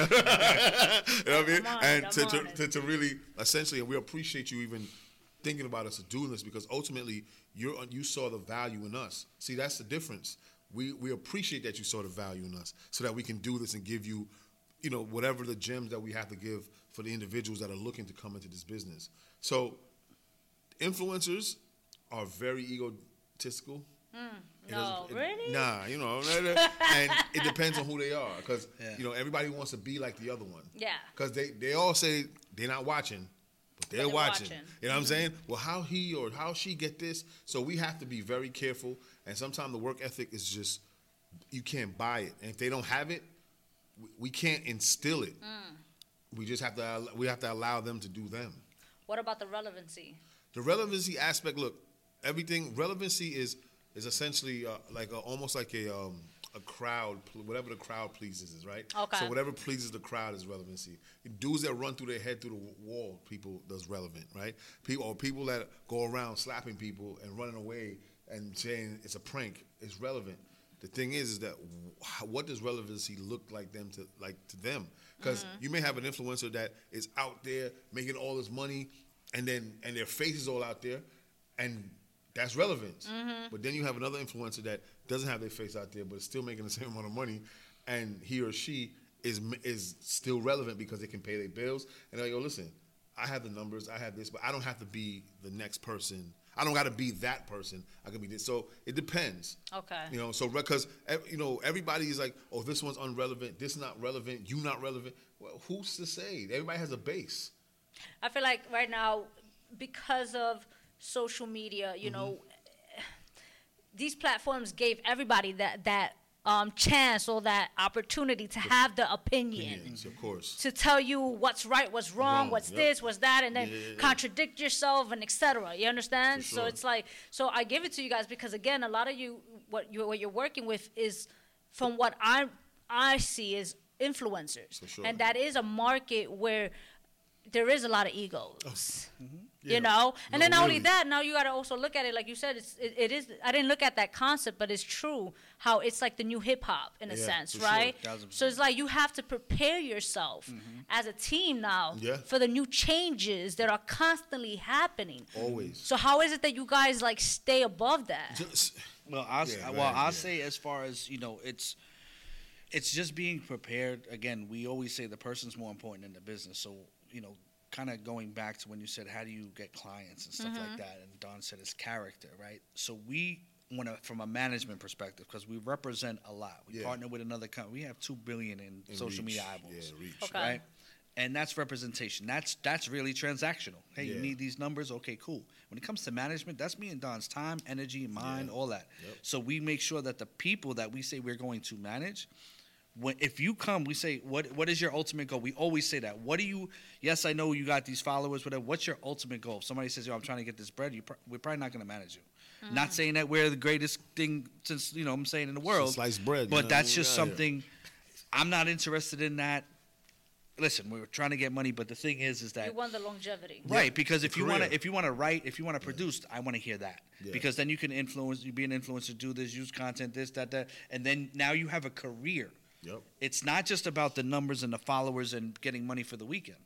[SPEAKER 3] you know what I mean?
[SPEAKER 1] I'm on
[SPEAKER 3] And
[SPEAKER 1] it,
[SPEAKER 3] to,
[SPEAKER 1] I'm
[SPEAKER 3] to,
[SPEAKER 1] on it.
[SPEAKER 3] to, to really, essentially, and we appreciate you even thinking about us doing this, because ultimately, you're you saw the value in us. See, that's the difference. We we appreciate that you saw the value in us, so that we can do this and give you, you know, whatever the gems that we have to give for the individuals that are looking to come into this business. So, influencers are very egotistical. It
[SPEAKER 1] No,
[SPEAKER 3] doesn't- it-
[SPEAKER 1] really?
[SPEAKER 3] Nah, you know, and it depends on who they are, because
[SPEAKER 2] Yeah.
[SPEAKER 3] you know everybody wants to be like the other one.
[SPEAKER 1] Yeah.
[SPEAKER 3] Because they they all say they're not watching, but they're,
[SPEAKER 1] they're
[SPEAKER 3] watching.
[SPEAKER 1] watching.
[SPEAKER 3] You know what I'm saying? Well, how he or how she get this? So we have to be very careful. And sometimes the work ethic is just, you can't buy it, and if they don't have it, we, we can't instill it. We just have to we have to allow them to do them.
[SPEAKER 1] What about the relevancy?
[SPEAKER 3] The relevancy aspect, look, everything relevancy is is essentially uh, like a, almost like a um, a crowd, whatever the crowd pleases is, right?
[SPEAKER 1] Okay.
[SPEAKER 3] So whatever pleases the crowd is relevancy. Dudes that run through their head through the wall, people does relevant, right? People or people that go around slapping people and running away and saying it's a prank is relevant. The thing is, is that wh- what does relevancy look like them to like to them? Because you may have an influencer that is out there making all this money, and then and their face is all out there, and that's relevance. But then you have another influencer that doesn't have their face out there, but is still making the same amount of money, and he or she is is still relevant because they can pay their bills. And they go, listen, I have the numbers, I have this, but I don't have to be the next person. I don't got to be that person. I can be this. So it depends.
[SPEAKER 1] Okay.
[SPEAKER 3] You know, so because you know everybody is like, oh, this one's unrelevant, this not relevant, you not relevant. Well, who's to say? Everybody has a base.
[SPEAKER 1] I feel like right now, because of social media, you know, these platforms gave everybody that that um, chance or that opportunity to have the opinion.
[SPEAKER 3] Opinions, of course.
[SPEAKER 1] To tell you what's right, what's wrong,
[SPEAKER 3] Wrong,
[SPEAKER 1] what's
[SPEAKER 3] yep.
[SPEAKER 1] this, what's that, and then
[SPEAKER 3] Yeah, yeah, yeah.
[SPEAKER 1] contradict yourself and et cetera. You understand?
[SPEAKER 3] For
[SPEAKER 1] So
[SPEAKER 3] sure.
[SPEAKER 1] it's like, so I give it to you guys because again, a lot of you, what you what you're working with is, from what I I see, is influencers,
[SPEAKER 3] For sure.
[SPEAKER 1] and that is a market where there is a lot of egos.
[SPEAKER 3] Yeah.
[SPEAKER 1] You know, and
[SPEAKER 3] No,
[SPEAKER 1] then not only
[SPEAKER 3] really.
[SPEAKER 1] that, now you got to also look at it like you said. It's it, it is. I didn't look at that concept, but it's true how it's like the new hip hop in a
[SPEAKER 3] Yeah,
[SPEAKER 1] sense,
[SPEAKER 3] for sure.
[SPEAKER 1] right?
[SPEAKER 2] Thousand
[SPEAKER 1] So it's like you have to prepare yourself as a team now
[SPEAKER 3] Yeah.
[SPEAKER 1] for the new changes that are constantly happening.
[SPEAKER 3] Always.
[SPEAKER 1] So how is it that you guys like stay above that?
[SPEAKER 3] Just,
[SPEAKER 2] Well, I'll,
[SPEAKER 3] Yeah,
[SPEAKER 2] well,
[SPEAKER 3] right,
[SPEAKER 2] I'll
[SPEAKER 3] yeah.
[SPEAKER 2] say as far as you know, it's it's just being prepared. Again, we always say the person's more important than the business. So you know, kind of going back to when you said how do you get clients and stuff like that, and Don said it's character, right? So we want to, from a management perspective, because we represent a lot. We
[SPEAKER 3] Yeah.
[SPEAKER 2] partner with another company. We have two billion in,
[SPEAKER 3] in
[SPEAKER 2] social
[SPEAKER 3] reach.
[SPEAKER 2] media eyeballs.
[SPEAKER 3] Yeah, reach.
[SPEAKER 1] Okay.
[SPEAKER 2] Right? And that's representation. That's that's really transactional. Hey, you
[SPEAKER 3] Yeah.
[SPEAKER 2] need these numbers? Okay, cool. When it comes to management, that's me and Don's time, energy, mind,
[SPEAKER 3] Yeah.
[SPEAKER 2] all that.
[SPEAKER 3] Yep.
[SPEAKER 2] So we make sure that the people that we say we're going to manage, when if you come, we say, what what is your ultimate goal? We always say that. What do you? Yes, I know you got these followers, whatever. What's your ultimate goal? If somebody says, "Yo, I'm trying to get this bread," you pr- we're probably not going to manage you. Not saying that we're the greatest thing since you know I'm saying in the world,
[SPEAKER 3] Sliced bread, you
[SPEAKER 2] but
[SPEAKER 3] know,
[SPEAKER 2] that's
[SPEAKER 3] yeah,
[SPEAKER 2] just
[SPEAKER 3] yeah.
[SPEAKER 2] something. I'm not interested in that. Listen, we're trying to get money, but the thing is, is that
[SPEAKER 1] You want the longevity.
[SPEAKER 2] right? Because if
[SPEAKER 3] the
[SPEAKER 2] you want
[SPEAKER 3] career.
[SPEAKER 2] to, if you want to write, if you want to produce, I want to hear that
[SPEAKER 3] Yeah.
[SPEAKER 2] because then you can influence. You be an influencer, do this, use content, this, that, that, and then now you have a career.
[SPEAKER 3] Yep.
[SPEAKER 2] It's not just about the numbers and the followers and getting money for the weekend.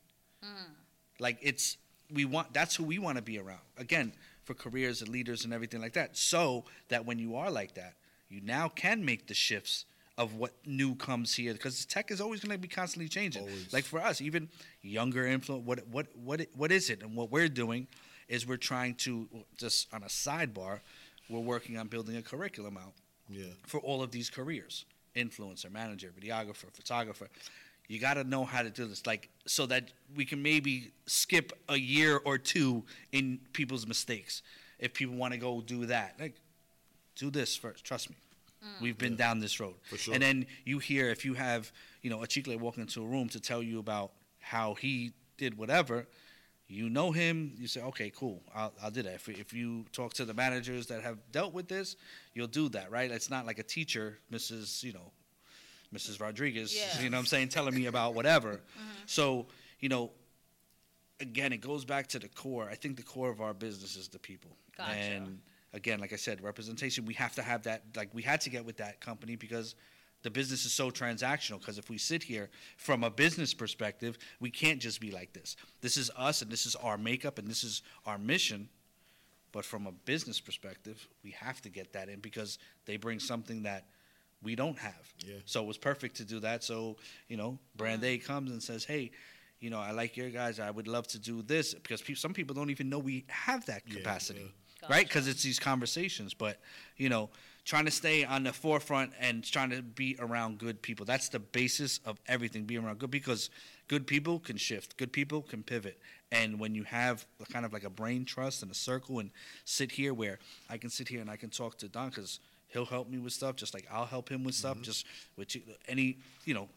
[SPEAKER 2] Like it's we want that's who we want to be around. Again, for careers and leaders and everything like that. So that when you are like that, you now can make the shifts of what new comes here because tech is always going to be constantly changing.
[SPEAKER 3] Always.
[SPEAKER 2] Like for us, even younger influence. What what what what is it? And what we're doing is we're trying to just on a sidebar, we're working on building a curriculum out
[SPEAKER 3] Yeah.
[SPEAKER 2] for all of these careers: influencer, manager, videographer, photographer. You got to know how to do this, like so that we can maybe skip a year or two in people's mistakes. If people want to go do that, like do this first. Trust me.
[SPEAKER 1] Mm.
[SPEAKER 2] We've been
[SPEAKER 3] Yeah.
[SPEAKER 2] down this road.
[SPEAKER 3] For sure.
[SPEAKER 2] And then you hear, if you have, you know, a Chicle walk into a room to tell you about how he did whatever, you know him, you say, okay, cool, I'll, I'll do that. If, if you talk to the managers that have dealt with this, you'll do that, right? It's not like a teacher, Missus, you know, Missus Rodriguez,
[SPEAKER 1] Yeah.
[SPEAKER 2] you know what I'm saying, telling me about whatever. So, you know, again, it goes back to the core. I think the core of our business is the people.
[SPEAKER 1] Gotcha.
[SPEAKER 2] And again, like I said, representation, we have to have that, like we had to get with that company because the business is so transactional. Because if we sit here from a business perspective, we can't just be like this. This is us and this is our makeup and this is our mission. But from a business perspective, we have to get that in because they bring something that we don't have.
[SPEAKER 3] Yeah.
[SPEAKER 2] So it was perfect to do that. So, you know, Brand A comes and says, hey, you know, I like your guys. I would love to do this because pe- some people don't even know we have that
[SPEAKER 3] Yeah,
[SPEAKER 2] capacity,
[SPEAKER 3] yeah.
[SPEAKER 2] right?
[SPEAKER 1] Gotcha.
[SPEAKER 2] Because it's these conversations. But, you know, trying to stay on the forefront and trying to be around good people. That's the basis of everything, being around good because good people can shift. Good people can pivot. And when you have kind of like a brain trust and a circle and sit here where I can sit here and I can talk to Don because he'll help me with stuff just like I'll help him with stuff, just with you- any, you know,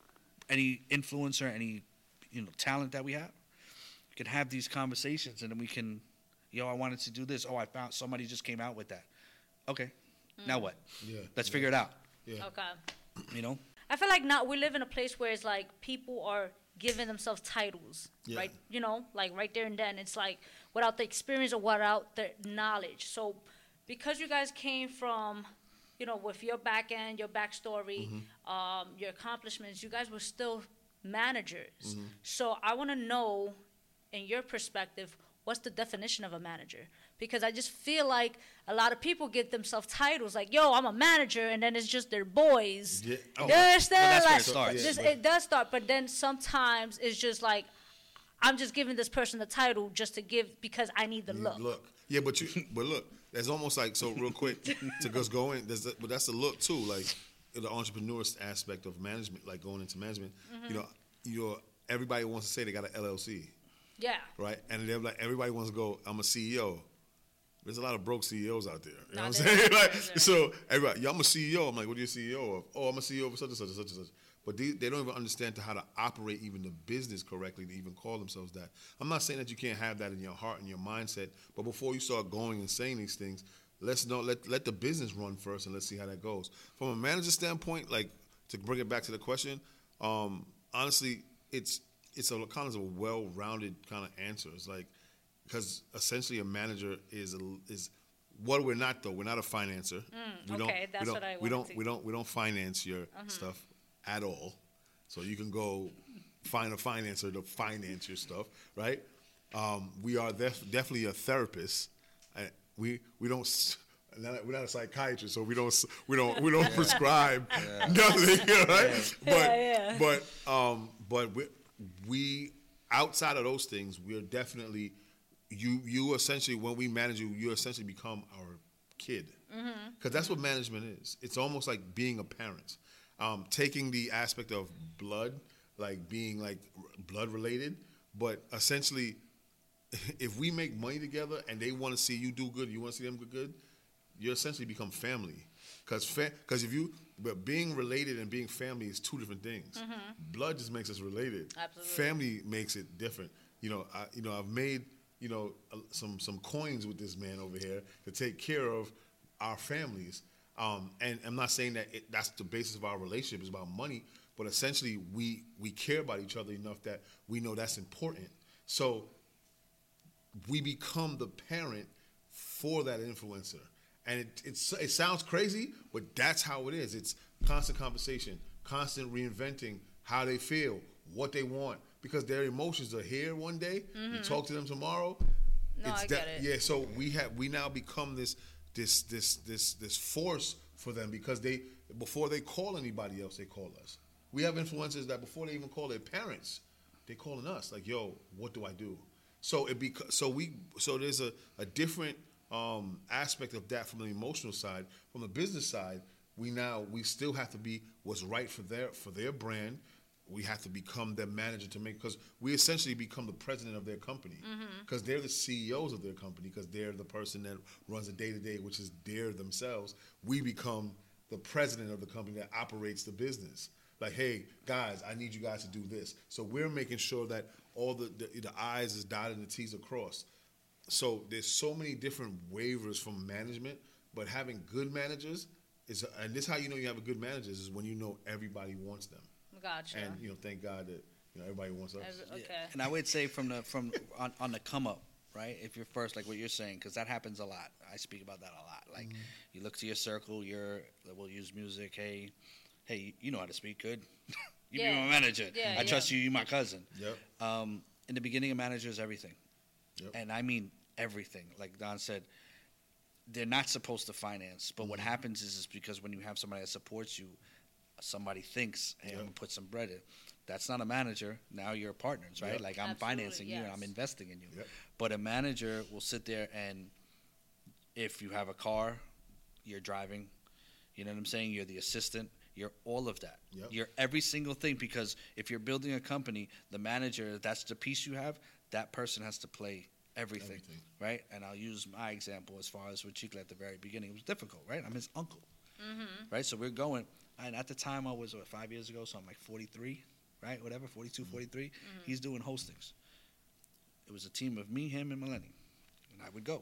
[SPEAKER 2] any influencer, any, you know, talent that we have. We can have these conversations and then we can, yo, I wanted to do this. Oh, I found somebody just came out with that. Okay, now what?
[SPEAKER 3] Yeah.
[SPEAKER 2] Let's
[SPEAKER 3] yeah.
[SPEAKER 2] figure it out,
[SPEAKER 3] Yeah.
[SPEAKER 1] Okay.
[SPEAKER 2] you know?
[SPEAKER 1] I feel like now we live in a place where it's like people are giving themselves titles,
[SPEAKER 3] Yeah.
[SPEAKER 1] right? You know, like right there and then. It's like without the experience or without the knowledge. So because you guys came from, you know, with your back end, your backstory,
[SPEAKER 3] Mm-hmm.
[SPEAKER 1] um, your accomplishments, you guys were still managers.
[SPEAKER 3] Mm-hmm.
[SPEAKER 1] So I want to know, in your perspective, what's the definition of a manager? Because I just feel like a lot of people get themselves titles like, yo, I'm a manager, and then it's just their boys.
[SPEAKER 3] Yeah. Oh,
[SPEAKER 1] You understand?
[SPEAKER 2] Well, that's where
[SPEAKER 1] Like,
[SPEAKER 2] it starts.
[SPEAKER 1] just-
[SPEAKER 3] Yeah,
[SPEAKER 1] it does start, but then sometimes it's just like, I'm just giving this person the title just to give because I need the
[SPEAKER 3] You
[SPEAKER 1] look.
[SPEAKER 3] Look. Yeah, but you but look, there's almost like so real quick to just go in. There's the, but that's the look too, like the entrepreneur aspect of management, like going into management.
[SPEAKER 1] Mm-hmm.
[SPEAKER 3] You know, you're everybody wants to say they got an L L C,
[SPEAKER 1] Yeah.
[SPEAKER 3] right? And they're like everybody wants to go. I'm a C E O. There's a lot of broke C E Os out there. You know
[SPEAKER 1] No,
[SPEAKER 3] what I'm
[SPEAKER 1] there
[SPEAKER 3] saying?
[SPEAKER 1] is,
[SPEAKER 3] Like,
[SPEAKER 1] there is, there is.
[SPEAKER 3] so everybody, yeah, I'm a C E O. I'm like, what are you a C E O of? Oh, I'm a C E O of such and such and such and such. But they, they don't even understand to how to operate even the business correctly to even call themselves that. I'm not saying that you can't have that in your heart and your mindset, but before you start going and saying these things, let's know let let the business run first and let's see how that goes. From a manager standpoint, like to bring it back to the question, um, honestly, it's it's a kind of a well-rounded kind of answer. It's like because essentially a manager is a, is what we're not though. We're not a financer. we don't,
[SPEAKER 1] okay, that's
[SPEAKER 3] we don't,
[SPEAKER 1] what I
[SPEAKER 3] we
[SPEAKER 1] wanted
[SPEAKER 3] don't
[SPEAKER 1] to-
[SPEAKER 3] we don't we don't finance your stuff at all. So you can go find a financer to finance your stuff, right? Um, we are def- definitely a therapist. I, we we don't. s- not- We're not a psychiatrist, so we don't s- we don't we don't prescribe nothing, right? But
[SPEAKER 1] Yeah, yeah.
[SPEAKER 3] but um but we we outside of those things, we're definitely you you essentially when we manage you, you essentially become our kid because that's what management is. It's almost like being a parent, um, taking the aspect of blood, like being like blood related, but essentially, if we make money together and they want to see you do good, you want to see them do good, you essentially become family. Because because if you but being related and being family is two different things. Blood just makes us related.
[SPEAKER 1] Absolutely.
[SPEAKER 3] Family makes it different. You know, I, you know, I've made you know uh, some some coins with this man over here to take care of our families. Um, and I'm not saying that it, that's the basis of our relationship is about money, but essentially we we care about each other enough that we know that's important. So we become the parent for that influencer. And it, it's, it sounds crazy, but that's how it is. It's constant conversation, constant reinventing how they feel, what they want, because their emotions are here one day. You talk to them tomorrow.
[SPEAKER 1] No,
[SPEAKER 3] it's
[SPEAKER 1] I get it.
[SPEAKER 3] Yeah, so we have we now become this this this this this force for them because they before they call anybody else, they call us. We have influencers that before they even call their parents, they calling us like, "Yo, what do I do?" So it bec- so we so there's a, a different um, aspect of that from the emotional side. From the business side, we now we still have to be what's right for their for their brand. We have to become their manager to make because we essentially become the president of their company because they're the C E Os of their company because they're the person that runs the day to day, which is they're themselves. We become the president of the company that operates the business. Like, hey, guys, I need you guys to do this. So we're making sure that all the, the, the I's is dotted and the T's are crossed. So there's so many different waivers from management, but having good managers is, and this is how you know you have a good manager, is when you know everybody wants them.
[SPEAKER 1] Gotcha.
[SPEAKER 3] And, you know, thank God that, you know, everybody wants us.
[SPEAKER 1] Every- okay.
[SPEAKER 2] Yeah. And I would say from the from on, on the come up, right? If you're first, like what you're saying, because that happens a lot. I speak about that a lot. Like
[SPEAKER 3] Mm-hmm.
[SPEAKER 2] you look to your circle, you're we'll use music. Hey, hey, you know how to speak good. you
[SPEAKER 1] Yeah.
[SPEAKER 2] be my manager.
[SPEAKER 1] Yeah,
[SPEAKER 2] I trust
[SPEAKER 1] yeah.
[SPEAKER 2] you. You my cousin.
[SPEAKER 3] Yep.
[SPEAKER 2] Um, in the beginning, a manager is everything,
[SPEAKER 3] Yep.
[SPEAKER 2] and I mean everything. Like Don said, they're not supposed to finance, but what happens is, is because when you have somebody that supports you, somebody thinks, hey, I'm
[SPEAKER 3] Yep.
[SPEAKER 2] gonna put some bread in. That's not a manager. Now you're partners, right?
[SPEAKER 3] Yep.
[SPEAKER 2] Like I'm
[SPEAKER 1] Absolutely,
[SPEAKER 2] financing you and I'm
[SPEAKER 1] yes.
[SPEAKER 2] investing in you.
[SPEAKER 3] Yep.
[SPEAKER 2] But a manager will sit there and if you have a car, you're driving. You know what I'm saying? You're the assistant. You're all of that.
[SPEAKER 3] Yep.
[SPEAKER 2] You're every single thing because if you're building a company, the manager, that's the piece you have, that person has to play everything,
[SPEAKER 3] Everything.
[SPEAKER 2] right? And I'll use my example as far as with Chicle at the very beginning. It was difficult, right? I'm his uncle, right? So we're going, and at the time I was, what, five years ago, so I'm like forty-three, right? Whatever, forty-two, forty-three. He's doing hostings. It was a team of me, him, and Millennium, and I would go.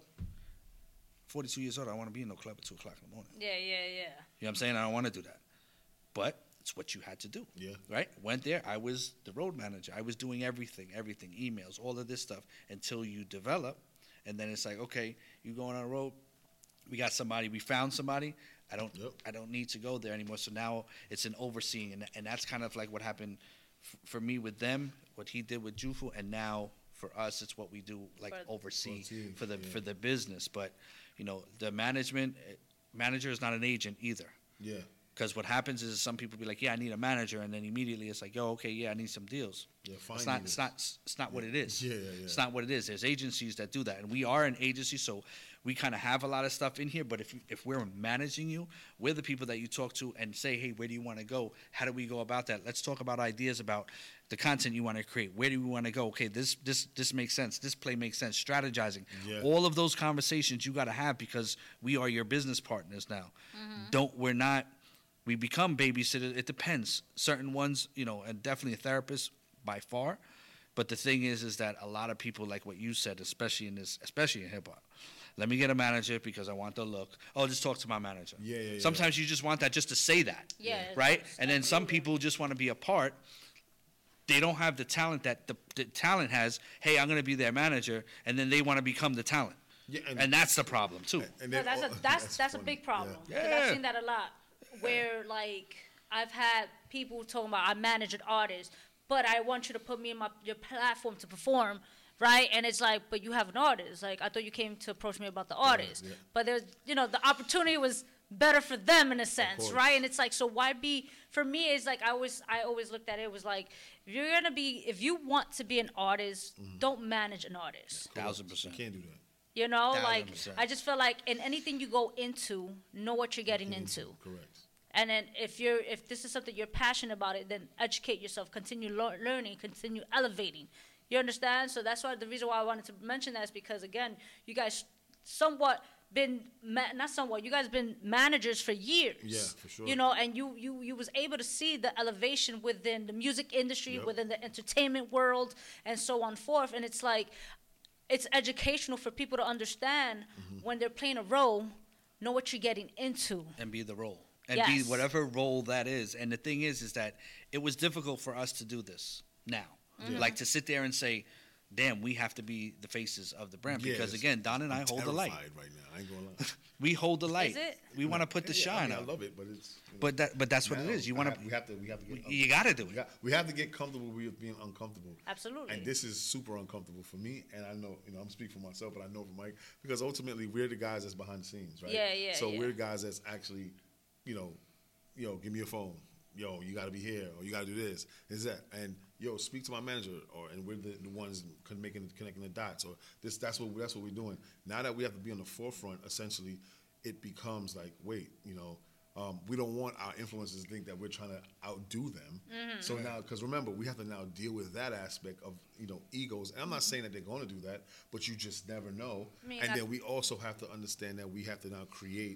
[SPEAKER 2] forty-two years old, I don't want to be in no club at two o'clock in the morning.
[SPEAKER 1] Yeah, yeah, yeah.
[SPEAKER 2] You know what I'm saying? I don't want to do that. But it's what you had to do.
[SPEAKER 3] Yeah.
[SPEAKER 2] Right? Went there. I was the road manager. I was doing everything, everything, emails, all of this stuff until you develop. And then it's like, okay, you going on a road. We got somebody. We found somebody. I don't.
[SPEAKER 3] Yep.
[SPEAKER 2] I don't need to go there anymore. So now it's an overseeing, and and that's kind of like what happened f- for me with them. What he did with Jufu, and now for us, it's what we do, like
[SPEAKER 1] For-
[SPEAKER 2] oversee
[SPEAKER 3] For the team,
[SPEAKER 2] for the
[SPEAKER 3] yeah.
[SPEAKER 2] for the business. But you know, the management eh, manager is not an agent either.
[SPEAKER 3] Yeah.
[SPEAKER 2] Because what happens is some people be like, yeah, I need a manager, and then immediately it's like, yo, okay, yeah, I need some deals.
[SPEAKER 3] Yeah,
[SPEAKER 2] It's
[SPEAKER 3] finding
[SPEAKER 2] not,
[SPEAKER 3] it.
[SPEAKER 2] it's not, it's not what it is.
[SPEAKER 3] Yeah, yeah, yeah.
[SPEAKER 2] It's not what it is. There's agencies that do that, and we are an agency, so we kind of have a lot of stuff in here. But if if we're managing you, we're the people that you talk to and say, hey, where do you want to go? How do we go about that? Let's talk about ideas about the content you want to create. Where do we want to go? Okay, this this this makes sense. This play makes sense. Strategizing.
[SPEAKER 3] Yeah.
[SPEAKER 2] All of those conversations you got to have because we are your business partners now. Don't we're not. We become babysitters. It depends. Certain ones, you know, and definitely a therapist by far. But the thing is, is that a lot of people, like what you said, especially in this, especially in hip hop, let me get a manager because I want the look. Oh, just talk to my manager.
[SPEAKER 3] Yeah, yeah, yeah.
[SPEAKER 2] Sometimes you just want that just to say that.
[SPEAKER 1] Yeah,
[SPEAKER 2] Right?
[SPEAKER 1] it's
[SPEAKER 2] And then some
[SPEAKER 1] absolutely.
[SPEAKER 2] people just want to be a part. They don't have the talent that the, the talent has. Hey, I'm going to be their manager, and then they want to become the talent.
[SPEAKER 3] Yeah,
[SPEAKER 2] and,
[SPEAKER 3] and-
[SPEAKER 2] that's the problem too.
[SPEAKER 3] And
[SPEAKER 1] No,
[SPEAKER 3] then-
[SPEAKER 1] that's a
[SPEAKER 3] oh,
[SPEAKER 1] that's that's, a
[SPEAKER 3] funny.
[SPEAKER 1] big problem.
[SPEAKER 3] Yeah.
[SPEAKER 1] 'Cause
[SPEAKER 2] Yeah.
[SPEAKER 1] I've seen that a lot. Where like I've had people talking about I manage an artist, but I want you to put me in my your platform to perform, right? And it's like, but you have an artist. Like I thought you came to approach me about the artist,
[SPEAKER 3] yeah.
[SPEAKER 1] but there's you know the opportunity was better for them in a sense,
[SPEAKER 3] course.
[SPEAKER 1] right? And it's like, so why be? For me, it's like I always I always looked at it, it was like if you're gonna be if you want to be an artist, don't manage an artist.
[SPEAKER 2] Thousand
[SPEAKER 3] You
[SPEAKER 2] percent.
[SPEAKER 3] can't do that.
[SPEAKER 1] You know,
[SPEAKER 2] Thousand
[SPEAKER 1] like
[SPEAKER 2] percent.
[SPEAKER 1] I just feel like in anything you go into, know what you're getting into.
[SPEAKER 3] Correct.
[SPEAKER 1] And then if you're if this is something you're passionate about it, then educate yourself, continue lear- learning, continue elevating. You understand? So that's why the reason why I wanted to mention that is because again, you guys somewhat been ma- not somewhat you guys been managers for years.
[SPEAKER 3] Yeah, for sure.
[SPEAKER 1] You know, and you you you was able to see the elevation within the music industry,
[SPEAKER 3] Yep.
[SPEAKER 1] within the entertainment world, and so on forth. And it's like it's educational for people to understand
[SPEAKER 3] Mm-hmm.
[SPEAKER 1] when they're playing a role, know what you're getting into.
[SPEAKER 2] And be the role. And
[SPEAKER 1] Yes.
[SPEAKER 2] be whatever role that is. And the thing is, is that it was difficult for us to do this now.
[SPEAKER 1] Mm-hmm.
[SPEAKER 2] Like to sit there and say, damn, we have to be the faces of the brand.
[SPEAKER 3] Yeah,
[SPEAKER 2] because
[SPEAKER 3] it's-
[SPEAKER 2] again, Don and I
[SPEAKER 3] I'm
[SPEAKER 2] hold the light.
[SPEAKER 3] terrified right now. I ain't gonna lie.
[SPEAKER 2] We hold the light.
[SPEAKER 1] it?
[SPEAKER 2] We want to put the
[SPEAKER 3] Yeah,
[SPEAKER 2] shine
[SPEAKER 3] I, mean,
[SPEAKER 2] out.
[SPEAKER 3] I love it, but it's. You know,
[SPEAKER 2] But that but that's what it
[SPEAKER 3] now,
[SPEAKER 2] is. You
[SPEAKER 3] I
[SPEAKER 2] want
[SPEAKER 3] have-
[SPEAKER 2] to
[SPEAKER 3] We have to. We have to get.
[SPEAKER 2] you got to do
[SPEAKER 3] We,
[SPEAKER 2] it.
[SPEAKER 3] got, we have to get comfortable with being uncomfortable.
[SPEAKER 1] Absolutely.
[SPEAKER 3] And this is super uncomfortable for me, and I know, you know, I'm speaking for myself, but I know for Mike, because ultimately we're the guys that's behind the scenes, right?
[SPEAKER 1] Yeah, yeah,
[SPEAKER 3] So
[SPEAKER 1] yeah.
[SPEAKER 3] we're guys that's actually, you know, yo, give me your phone. Yo, you got to be here, or you got to do this. Is that? And yo, speak to my manager, or and we're the, the ones con- making connecting the dots, or this. That's what that's what we're doing. Now that we have to be on the forefront, essentially, it becomes like, wait, you know. Um, we don't want our influencers to think that we're trying to outdo them.
[SPEAKER 1] Mm-hmm.
[SPEAKER 3] So now, because remember, we have to now deal with that aspect of you know egos. And I'm not saying that they're going to do that, but you just never know.
[SPEAKER 1] I mean,
[SPEAKER 3] and
[SPEAKER 1] I-
[SPEAKER 3] then we also have to understand that we have to now create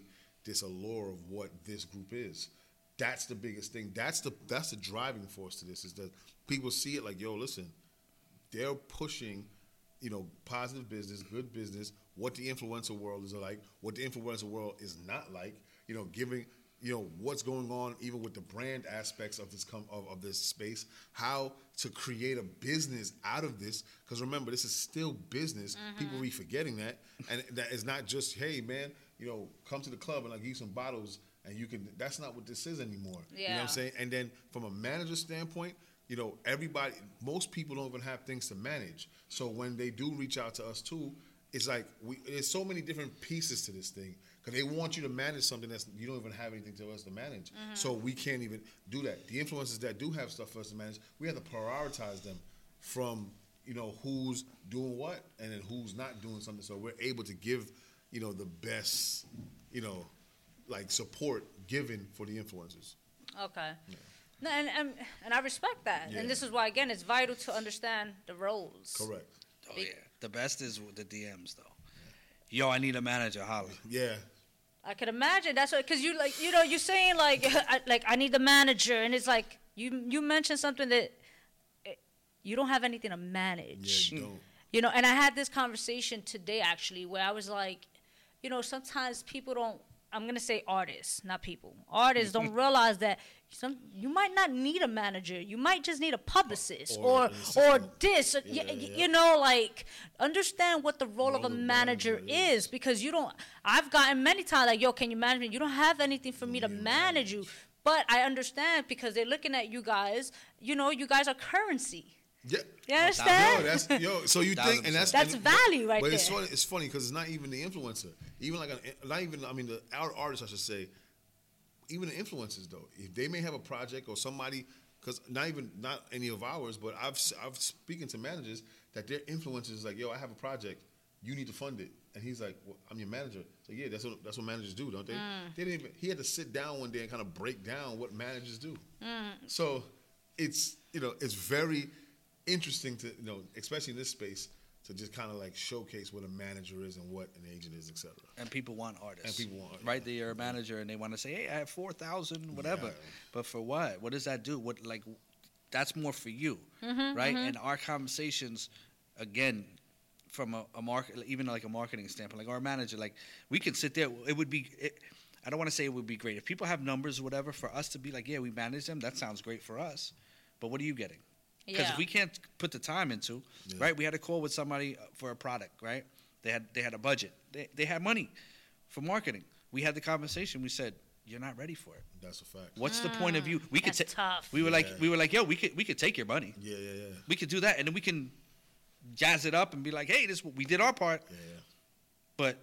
[SPEAKER 3] this allure of what this group is. That's the biggest thing. That's the that's the driving force to this, is that people see it like, yo, listen, they're pushing, you know, positive business, good business, what the influencer world is like, what the influencer world is not like, you know, giving, you know, what's going on even with the brand aspects of this com- of, of this space, how to create a business out of this, because remember, this is still business. Mm-hmm. People be forgetting that, and that is not just, hey, man, you know, come to the club and I'll give you some bottles and you can, that's not what this is anymore.
[SPEAKER 1] Yeah.
[SPEAKER 3] You know what I'm saying? And then from a manager standpoint, you know, everybody, most people don't even have things to manage. So when they do reach out to us too, it's like, we, there's so many different pieces to this thing, because they want you to manage something that's, you don't even have anything to us to manage. Mm-hmm. So we can't even do that. The influencers that do have stuff for us to manage, we have to prioritize them from, you know, who's doing what and then who's not doing something. So we're able to give, you know, the best, you know, like support given for the influencers.
[SPEAKER 1] Okay. Yeah. No, and, and and I respect that. Yeah. And this is why, again, it's vital to understand the roles.
[SPEAKER 3] Correct.
[SPEAKER 2] Oh, yeah. The best is with the D Ms, though. Yeah. Yo, I need a manager, holla.
[SPEAKER 3] Yeah.
[SPEAKER 1] I could imagine. That's what, because you, like, you know, you're saying, like, I, like, I need the manager. And it's like, you you mentioned something that it, you don't have anything to manage.
[SPEAKER 3] Yeah, you don't.
[SPEAKER 1] You know, and I had this conversation today, actually, where I was like, you know, sometimes people don't, I'm going to say artists, not people. Artists don't realize that some you might not need a manager. You might just need a publicist or or, or this. Yeah, y- yeah. You know, like, understand what the role, role of a manager, manager is, because you don't, I've gotten many times like, yo, can you manage me? You don't have anything for me to manage, manage you. But I understand, because they're looking at you guys, you know, you guys are currency.
[SPEAKER 3] Yeah.
[SPEAKER 1] You understand?
[SPEAKER 3] Yo, that's, yo, so you think, and that's
[SPEAKER 1] that's
[SPEAKER 3] and,
[SPEAKER 1] value right
[SPEAKER 3] but
[SPEAKER 1] there.
[SPEAKER 3] But it's funny. It's funny because it's not even the influencer. Even like, a, not even. I mean, the our artists, I should say. Even the influencers, though, if they may have a project or somebody, because not even not any of ours, but I've I've speaking to managers that their influencers like, yo, I have a project, you need to fund it, and he's like, well, I'm your manager. So yeah, that's what that's what managers do, don't they? Mm. They didn't even. He had to sit down one day and kind of break down what managers do. Mm. So it's you know it's very interesting to, you know, especially in this space, to just kind of like showcase what a manager is and what an agent is, et cetera.
[SPEAKER 2] And people want artists.
[SPEAKER 3] And people want,
[SPEAKER 2] right? Yeah. They're a manager and they want to say, hey, I have four thousand, whatever. Yeah. But for what? What does that do? What, like, that's more for you, mm-hmm, right? Mm-hmm. And our conversations, again, from a, a market, even like a marketing standpoint, like our manager, like, we could sit there. It would be, it, I don't want to say it would be great. If people have numbers or whatever, for us to be like, yeah, we manage them, that sounds great for us. But what are you getting? Because yeah. we can't put the time into, yeah. right? We had a call with somebody for a product, right? They had they had a budget. They they had money for marketing. We had the conversation. We said, you're not ready for it.
[SPEAKER 3] That's a fact.
[SPEAKER 2] What's mm, the point of view? We
[SPEAKER 1] could
[SPEAKER 2] take.
[SPEAKER 1] Tough.
[SPEAKER 2] We were
[SPEAKER 3] yeah.
[SPEAKER 2] like we were like, yo, we could we could take your money.
[SPEAKER 3] Yeah, yeah, yeah.
[SPEAKER 2] We could do that, and then we can jazz it up and be like, hey, this we did our part.
[SPEAKER 3] Yeah, yeah.
[SPEAKER 2] But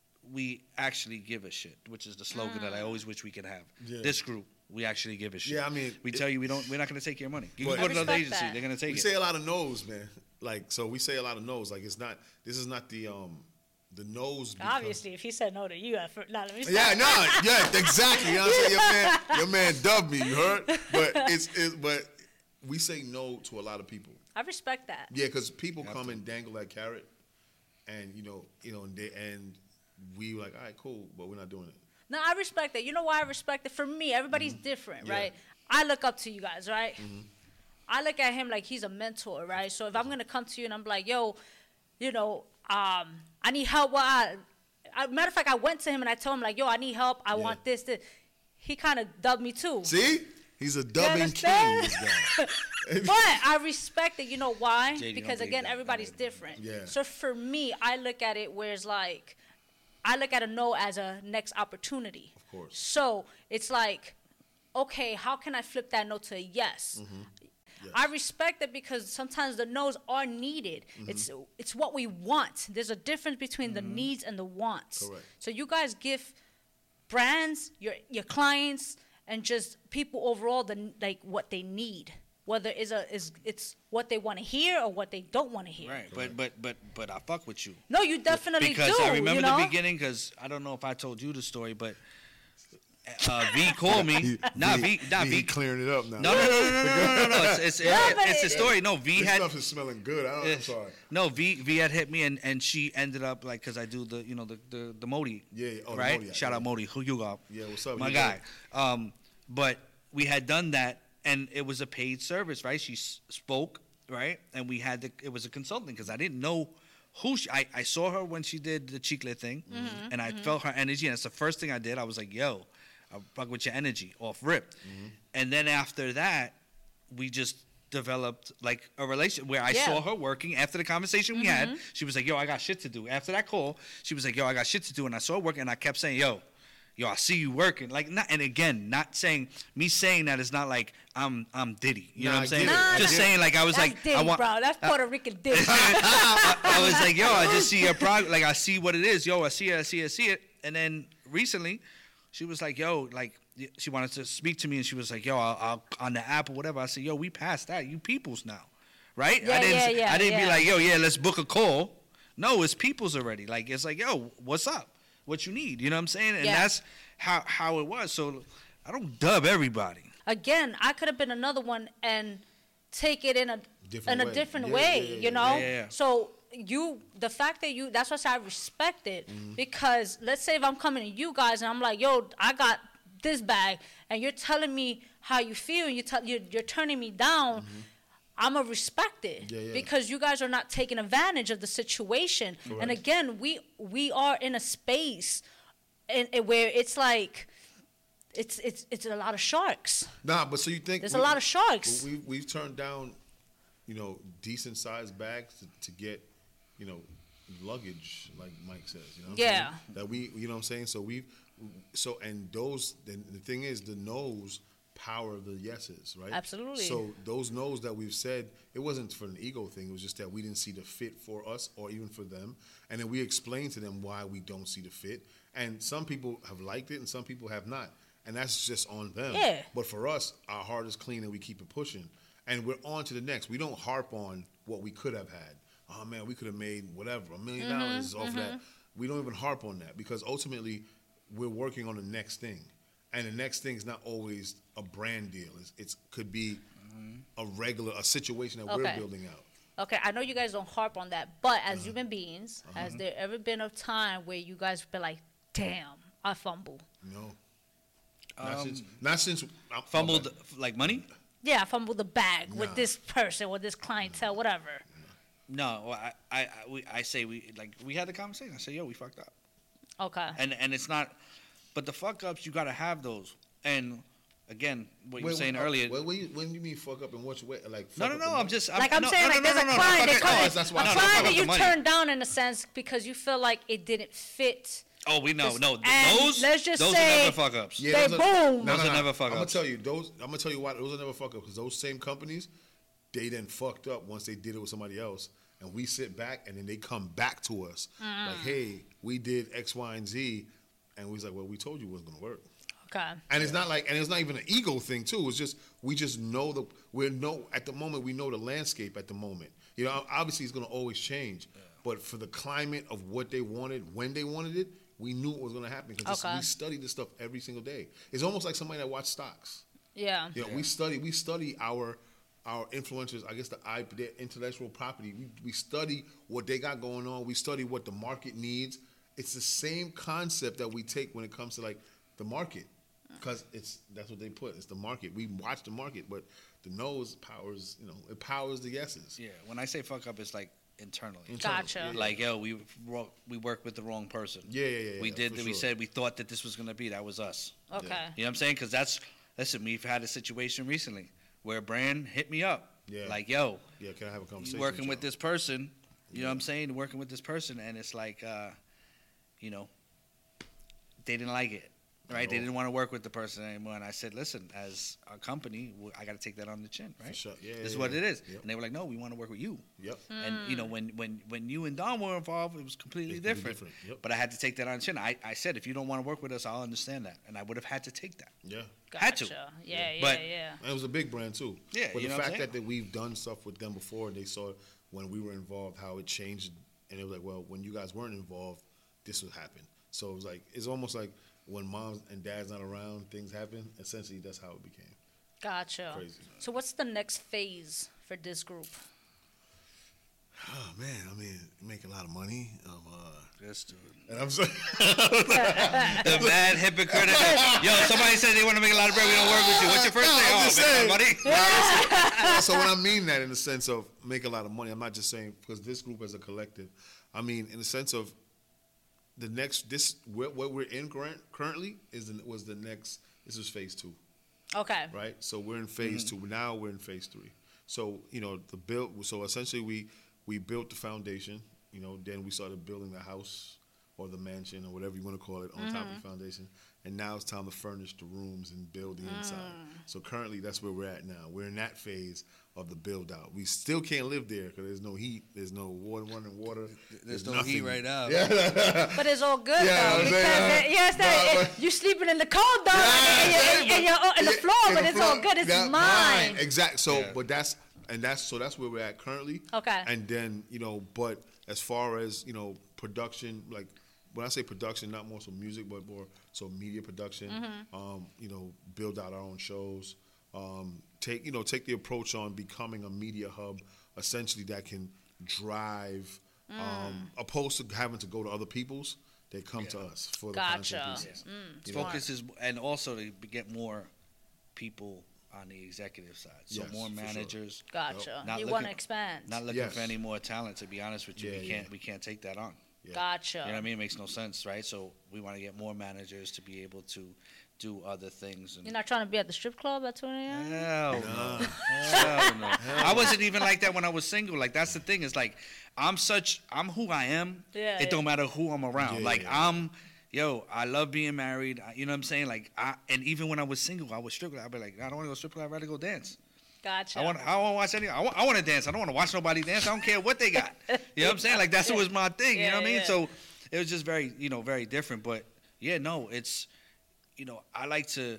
[SPEAKER 2] we actually give a shit, which is the slogan mm. that I always wish we could have.
[SPEAKER 3] Yeah.
[SPEAKER 2] This group. We actually give a shit.
[SPEAKER 3] Yeah, I mean,
[SPEAKER 2] we
[SPEAKER 3] it,
[SPEAKER 2] tell you we don't. We're not going to take your money. You
[SPEAKER 3] can
[SPEAKER 2] go to another agency.
[SPEAKER 1] That.
[SPEAKER 2] They're going to take
[SPEAKER 3] we
[SPEAKER 2] it.
[SPEAKER 3] We say a lot of no's, man. Like, so we say a lot of no's. Like, it's not. This is not the um the no's. Becomes,
[SPEAKER 1] obviously, if he said no to you, at first, nah, let me stop.
[SPEAKER 3] Yeah, no, yeah, exactly. You know what I'm saying? Your man, your man dubbed me. You heard? But it's it's but we say no to a lot of people.
[SPEAKER 1] I respect that.
[SPEAKER 3] Yeah, because people come and dangle that carrot, and you know, you know, and they and we like, all right, cool, but we're not doing it.
[SPEAKER 1] No, I respect that. You know why I respect it? For me, everybody's mm-hmm. different, yeah. right? I look up to you guys, right? Mm-hmm. I look at him like he's a mentor, right? So if I'm going to come to you and I'm like, yo, you know, um, I need help. Well, I, I, matter of fact, I went to him and I told him, like, yo, I need help. I yeah. want this, this. He kind of dubbed me too.
[SPEAKER 3] See? He's a dubbing king, this guy.
[SPEAKER 1] But I respect it. You know why? J D, because, again, everybody's different.
[SPEAKER 3] Yeah.
[SPEAKER 1] So for me, I look at it where it's like, I look at a no as a next opportunity.
[SPEAKER 3] Of course.
[SPEAKER 1] So it's like, okay, how can I flip that no to a yes? Mm-hmm. Yes. I respect it because sometimes the no's are needed. Mm-hmm. It's it's what we want. There's a difference between mm-hmm. the needs and the wants.
[SPEAKER 3] Correct.
[SPEAKER 1] So you guys give brands, your your clients, and just people overall the like what they need. Whether it's a is it's what they want to hear or what they don't want to hear.
[SPEAKER 2] Right, but but but but I fuck with you.
[SPEAKER 1] No, you definitely
[SPEAKER 2] because
[SPEAKER 1] do.
[SPEAKER 2] I remember
[SPEAKER 1] you know?
[SPEAKER 2] the beginning. Because I don't know if I told you the story, but uh, V called me.
[SPEAKER 3] He-
[SPEAKER 2] Nah,
[SPEAKER 3] he-
[SPEAKER 2] V, nah,
[SPEAKER 3] he
[SPEAKER 2] V.
[SPEAKER 3] clearing it up now.
[SPEAKER 2] No, no, no, no, no, no, no, no, no. It's, it's,
[SPEAKER 1] Yeah,
[SPEAKER 2] it,
[SPEAKER 1] but
[SPEAKER 2] it's
[SPEAKER 1] it-
[SPEAKER 2] the story. No, V
[SPEAKER 3] This
[SPEAKER 2] had.
[SPEAKER 3] stuff is smelling good. I don't, I'm sorry.
[SPEAKER 2] No, V V had hit me and, and she ended up like because I do the you know the the, the Modi.
[SPEAKER 3] Yeah, yeah. Oh, the
[SPEAKER 2] right.
[SPEAKER 3] Modi,
[SPEAKER 2] Shout
[SPEAKER 3] yeah.
[SPEAKER 2] out Modi. Who you got?
[SPEAKER 3] Yeah, what's up?
[SPEAKER 2] My
[SPEAKER 3] You
[SPEAKER 2] guy. Um, but we had done that and it was a paid service, right? She s- spoke, right, and we had the it was a consulting because I didn't know who she. I, I saw her when she did the Chicle thing,
[SPEAKER 1] Mm-hmm,
[SPEAKER 2] and I felt her energy, and it's the first thing I did. I was like, yo. I fuck with your energy off rip.
[SPEAKER 3] Mm-hmm.
[SPEAKER 2] And then after that, we just developed like a relation where I
[SPEAKER 1] Yeah.
[SPEAKER 2] saw her working after the conversation we had. She was like, yo, I got shit to do. After that call, she was like, yo, I got shit to do. And I saw her working and I kept saying, yo, yo, I see you working. Like, not, and again, not saying, me saying that is not like I'm I'm Diddy. You
[SPEAKER 3] Nah,
[SPEAKER 2] know what
[SPEAKER 3] I
[SPEAKER 2] I'm saying?
[SPEAKER 3] get it. I
[SPEAKER 2] Just
[SPEAKER 3] get it.
[SPEAKER 2] saying, like, I was
[SPEAKER 1] That's
[SPEAKER 2] like,
[SPEAKER 1] Diddy,
[SPEAKER 2] I want,
[SPEAKER 1] bro. That's Puerto Rican Diddy.
[SPEAKER 2] I, I was like, yo, I just see your prog, like I see what it is. Yo, I see it, I see it, I see it. And then recently, she was like, yo, like she wanted to speak to me, and she was like, yo, I'll, I'll on the app or whatever. I said, yo, we passed that. You peoples now, right?
[SPEAKER 1] Yeah,
[SPEAKER 2] I didn't,
[SPEAKER 1] yeah,
[SPEAKER 2] s-
[SPEAKER 1] yeah,
[SPEAKER 2] I didn't
[SPEAKER 1] yeah.
[SPEAKER 2] be like, yo, yeah, let's book a call. No, it's peoples already. Like it's like, yo, what's up? What you need? You know what I'm saying? And
[SPEAKER 1] Yeah.
[SPEAKER 2] that's how how it was. So I don't dub everybody.
[SPEAKER 1] Again, I could have been another one and take it in a
[SPEAKER 3] Different
[SPEAKER 1] in a
[SPEAKER 3] way.
[SPEAKER 1] different
[SPEAKER 3] Yeah,
[SPEAKER 1] way,
[SPEAKER 3] yeah, yeah,
[SPEAKER 1] you
[SPEAKER 3] yeah.
[SPEAKER 1] know.
[SPEAKER 2] Yeah, yeah, yeah.
[SPEAKER 1] So you, the fact that you, that's why I say I respect it
[SPEAKER 3] Mm-hmm.
[SPEAKER 1] because let's say if I'm coming to you guys and I'm like, yo, I got this bag, and you're telling me how you feel, and you tell you're, you're turning me down. I'm gonna respect it
[SPEAKER 3] Mm-hmm. Yeah, yeah.
[SPEAKER 1] because you guys are not taking advantage of the situation. And
[SPEAKER 3] Correct.
[SPEAKER 1] again, we we are in a space, in, in where it's like, it's it's it's a lot of sharks.
[SPEAKER 3] Nah, but so you think
[SPEAKER 1] There's
[SPEAKER 3] we-
[SPEAKER 1] a lot of sharks.
[SPEAKER 3] We we've turned down, you know, decent sized bags to, to get, you know, luggage, like Mike says. You know. What I'm
[SPEAKER 1] Yeah.
[SPEAKER 3] saying? That we, you know, what I'm saying. So we, so and those. The, the thing is, the no's power the yeses, right?
[SPEAKER 1] Absolutely.
[SPEAKER 3] So those no's that we've said, it wasn't for an ego thing. It was just that we didn't see the fit for us or even for them, and then we explained to them why we don't see the fit. And some people have liked it, and some people have not. And that's just on them.
[SPEAKER 1] Yeah.
[SPEAKER 3] But for us, our heart is clean and we keep it pushing. And we're on to the next. We don't harp on what we could have had. Oh, man, we could have made whatever, a million
[SPEAKER 1] Mm-hmm,
[SPEAKER 3] dollars off of that. We don't even harp on that because ultimately we're working on the next thing. And the next thing is not always a brand deal. It's, it's could be a regular, a situation that
[SPEAKER 1] Okay.
[SPEAKER 3] we're building out.
[SPEAKER 1] Okay, I know you guys don't harp on that, but as
[SPEAKER 3] Uh-huh.
[SPEAKER 1] human beings, has there ever been a time where you guys been like, damn, I fumble?
[SPEAKER 3] No. Not
[SPEAKER 2] Um,
[SPEAKER 3] since, not since I'm
[SPEAKER 2] Fumbled like money?
[SPEAKER 1] Yeah, I fumbled the bag with
[SPEAKER 3] Nah.
[SPEAKER 1] this person, with this clientele, whatever.
[SPEAKER 2] No, well, I, I, I, we, I say we like we had the conversation. I say, yo, we fucked up,
[SPEAKER 1] Okay.
[SPEAKER 2] and and it's not, but the fuck ups you gotta have those. And again, what you were
[SPEAKER 3] Wait,
[SPEAKER 2] saying
[SPEAKER 3] wait,
[SPEAKER 2] earlier.
[SPEAKER 3] When, when, you, when you mean fuck up in what way? Like
[SPEAKER 2] no,
[SPEAKER 3] fuck
[SPEAKER 2] no,
[SPEAKER 3] up
[SPEAKER 2] no.
[SPEAKER 3] in
[SPEAKER 2] I'm
[SPEAKER 3] what-
[SPEAKER 2] just I'm,
[SPEAKER 1] Like I'm
[SPEAKER 2] no,
[SPEAKER 1] saying,
[SPEAKER 2] no,
[SPEAKER 1] like
[SPEAKER 2] no,
[SPEAKER 1] there's
[SPEAKER 2] no,
[SPEAKER 1] a
[SPEAKER 2] no,
[SPEAKER 1] client,
[SPEAKER 2] no,
[SPEAKER 1] they
[SPEAKER 2] fuck
[SPEAKER 1] come
[SPEAKER 2] it.
[SPEAKER 1] in-
[SPEAKER 3] Oh, that's why
[SPEAKER 1] a
[SPEAKER 3] I
[SPEAKER 2] No,
[SPEAKER 3] said
[SPEAKER 2] no,
[SPEAKER 1] client
[SPEAKER 2] fuck
[SPEAKER 1] that
[SPEAKER 2] up
[SPEAKER 1] you
[SPEAKER 2] the money.
[SPEAKER 1] turned down in a sense because you feel like it didn't fit.
[SPEAKER 2] Oh, we know, no, th-
[SPEAKER 1] And
[SPEAKER 2] those,
[SPEAKER 1] let's just
[SPEAKER 2] those
[SPEAKER 1] say-
[SPEAKER 2] are never fuck ups.
[SPEAKER 1] They
[SPEAKER 3] those are-
[SPEAKER 1] boom.
[SPEAKER 3] No,
[SPEAKER 2] Those
[SPEAKER 3] no,
[SPEAKER 2] are
[SPEAKER 3] no.
[SPEAKER 2] never fuck
[SPEAKER 3] I'm gonna
[SPEAKER 2] ups.
[SPEAKER 3] tell you those. I'm gonna tell you why those are never fuck ups because those same companies, they then fucked up once they did it with somebody else, and we sit back and then they come back to us like, hey, we did X, Y, and Z, and we was like, well, we told you it wasn't gonna work.
[SPEAKER 1] Okay.
[SPEAKER 3] And it's not like, and it's not even an ego thing too. It's just we just know the we know at the moment we know the landscape at the moment. You know, obviously it's gonna always change, but for the climate of what they wanted when they wanted it, we knew it was gonna happen because
[SPEAKER 1] Okay.
[SPEAKER 3] we study this stuff every single day. It's almost like somebody that watched stocks.
[SPEAKER 1] Yeah.
[SPEAKER 3] You know, we study we study our our influencers. I guess the I their intellectual property. We we study what they got going on. We study what the market needs. It's the same concept that we take when it comes to like the market, because it's that's what they put. It's the market. We watch the market, but the nose powers. You know, it powers the yeses.
[SPEAKER 2] Yeah, when I say fuck up, it's like internally.
[SPEAKER 3] Internal.
[SPEAKER 1] Gotcha.
[SPEAKER 3] Yeah,
[SPEAKER 2] Like, yo, we wo- we worked with the wrong person.
[SPEAKER 3] Yeah, yeah, yeah.
[SPEAKER 2] we
[SPEAKER 3] yeah,
[SPEAKER 2] did.
[SPEAKER 3] for
[SPEAKER 2] that. We
[SPEAKER 3] sure.
[SPEAKER 2] said we thought that this was gonna be. That was us.
[SPEAKER 1] Okay.
[SPEAKER 2] You know what I'm saying? Because that's listen. We've had a situation recently where a brand hit me up.
[SPEAKER 3] Yeah.
[SPEAKER 2] Like, yo,
[SPEAKER 3] Yeah, can I have a
[SPEAKER 2] you
[SPEAKER 3] conversation?
[SPEAKER 2] working with
[SPEAKER 3] y'all?
[SPEAKER 2] this person. You know what I'm saying? Working with this person, and it's like, uh, you know, they didn't like it. Right? They
[SPEAKER 3] Oh.
[SPEAKER 2] didn't want to work with the person anymore. And I said, listen, as a company, w- I got to take that on the chin, right?
[SPEAKER 3] sure. Yeah,
[SPEAKER 2] this is
[SPEAKER 3] yeah,
[SPEAKER 2] what
[SPEAKER 3] yeah.
[SPEAKER 2] it is.
[SPEAKER 3] Yep.
[SPEAKER 2] And they were like, no, we want to work with you.
[SPEAKER 3] Yep.
[SPEAKER 2] And you know, when when when you and Don were involved, it was completely
[SPEAKER 3] It's completely
[SPEAKER 2] different.
[SPEAKER 3] different, yep.
[SPEAKER 2] But I had to take that on the chin. I, I said, if you don't want to work with us, I'll understand that, and I would have had to take that.
[SPEAKER 3] Yeah.
[SPEAKER 2] Had to.
[SPEAKER 1] Gotcha. Yeah, yeah,
[SPEAKER 2] But-
[SPEAKER 1] yeah.
[SPEAKER 3] And it was a big brand too.
[SPEAKER 2] Yeah,
[SPEAKER 3] But
[SPEAKER 2] you
[SPEAKER 3] the
[SPEAKER 2] know what I'm
[SPEAKER 3] fact
[SPEAKER 2] saying?
[SPEAKER 3] that, that we've done stuff with them before, and they saw when we were involved how it changed, and it was like, well, when you guys weren't involved, this would happen. So it was like it's almost like when moms and dads not around, things happen. Essentially, that's how it became.
[SPEAKER 1] Gotcha.
[SPEAKER 3] Crazy.
[SPEAKER 1] So what's the next phase for this group?
[SPEAKER 3] Oh man, I mean, you make a lot of money. Um, uh,
[SPEAKER 2] Yes, dude.
[SPEAKER 3] and I'm saying,
[SPEAKER 2] The mad hypocrite. Yo, somebody said they want to make a lot of bread. We don't work with you. What's your first
[SPEAKER 3] No,
[SPEAKER 2] thing?
[SPEAKER 3] I'm
[SPEAKER 2] Oh,
[SPEAKER 3] just
[SPEAKER 2] make
[SPEAKER 3] saying.
[SPEAKER 2] money.
[SPEAKER 3] so when I mean that in the sense of make a lot of money, I'm not just saying because this group as a collective. I mean in the sense of the next this what, what we're in current, currently is the, was the next. This is phase two,
[SPEAKER 1] Okay.
[SPEAKER 3] right? So we're in phase two. Now we're in phase three. So you know the build. So essentially we we built the foundation. You know, then we started building the house or the mansion or whatever you want to call it on top of the foundation. And now it's time to furnish the rooms and build the inside. So currently that's where we're at now. We're in that phase of the build out. We still can't live there because there's no heat, there's no water, running water.
[SPEAKER 2] There's no
[SPEAKER 3] nothing.
[SPEAKER 2] heat right now.
[SPEAKER 1] But it's all good
[SPEAKER 3] Yeah,
[SPEAKER 1] though
[SPEAKER 3] I'm
[SPEAKER 1] because
[SPEAKER 3] saying,
[SPEAKER 1] it, yes,
[SPEAKER 3] no,
[SPEAKER 1] that,
[SPEAKER 3] but-
[SPEAKER 1] you sleeping in the cold though,
[SPEAKER 3] Yeah,
[SPEAKER 1] and,
[SPEAKER 3] yeah,
[SPEAKER 1] and, and, you're on the
[SPEAKER 3] Yeah,
[SPEAKER 1] floor,
[SPEAKER 3] and
[SPEAKER 1] but
[SPEAKER 3] the
[SPEAKER 1] it's
[SPEAKER 3] floor-
[SPEAKER 1] all good. It's
[SPEAKER 3] that-
[SPEAKER 1] mine.
[SPEAKER 3] Exactly. So,
[SPEAKER 2] Yeah.
[SPEAKER 3] but that's and that's so that's where we're at currently.
[SPEAKER 1] Okay.
[SPEAKER 3] And then you know, but as far as you know, production, like when I say production, not more so music, but more so media production.
[SPEAKER 1] Mm-hmm.
[SPEAKER 3] Um, you know, build out our own shows. Um, take you know, take the approach on becoming a media hub, essentially that can drive,
[SPEAKER 1] Mm.
[SPEAKER 3] um, opposed to having to go to other people's. They come to us for the
[SPEAKER 1] Gotcha.
[SPEAKER 3] content pieces.
[SPEAKER 1] Mm,
[SPEAKER 3] You know?
[SPEAKER 2] Focus is, and also to get more people on the executive side. So
[SPEAKER 3] Yes,
[SPEAKER 2] more
[SPEAKER 3] for sure.
[SPEAKER 2] managers.
[SPEAKER 1] Gotcha.
[SPEAKER 2] Not
[SPEAKER 1] You
[SPEAKER 2] looking-
[SPEAKER 1] want to expand.
[SPEAKER 2] Not looking
[SPEAKER 3] Yes.
[SPEAKER 2] for any more talent. To be honest with you,
[SPEAKER 3] Yeah,
[SPEAKER 2] we can't
[SPEAKER 3] yeah.
[SPEAKER 2] we can't take that on.
[SPEAKER 3] Yeah.
[SPEAKER 1] Gotcha.
[SPEAKER 2] You know what I mean? It makes no sense, right? So we want to get more managers to be able to do other things. And
[SPEAKER 1] You're not trying to be at the strip club at twenty a.m.?
[SPEAKER 2] Hell no. Hell no. I wasn't even like that when I was single. Like that's the thing. It's like I'm such I'm who I am.
[SPEAKER 1] Yeah,
[SPEAKER 2] It
[SPEAKER 1] yeah.
[SPEAKER 2] don't matter who I'm around.
[SPEAKER 3] Yeah,
[SPEAKER 2] like
[SPEAKER 3] yeah.
[SPEAKER 2] I'm yo, I love being married. I- You know what I'm saying? Like I and even when I was single, I was strip club. I'd be like, I don't want to go strip club, I'd rather go dance.
[SPEAKER 1] Gotcha.
[SPEAKER 2] I want I don't want to watch any I want, I want to dance. I don't want to watch nobody dance. I don't care what they got. You know what I'm saying? Like that's what was my thing. You know what I
[SPEAKER 1] Yeah,
[SPEAKER 2] mean?
[SPEAKER 1] yeah.
[SPEAKER 2] So it was just very, you know, very different. But yeah, no, it's you know, I like to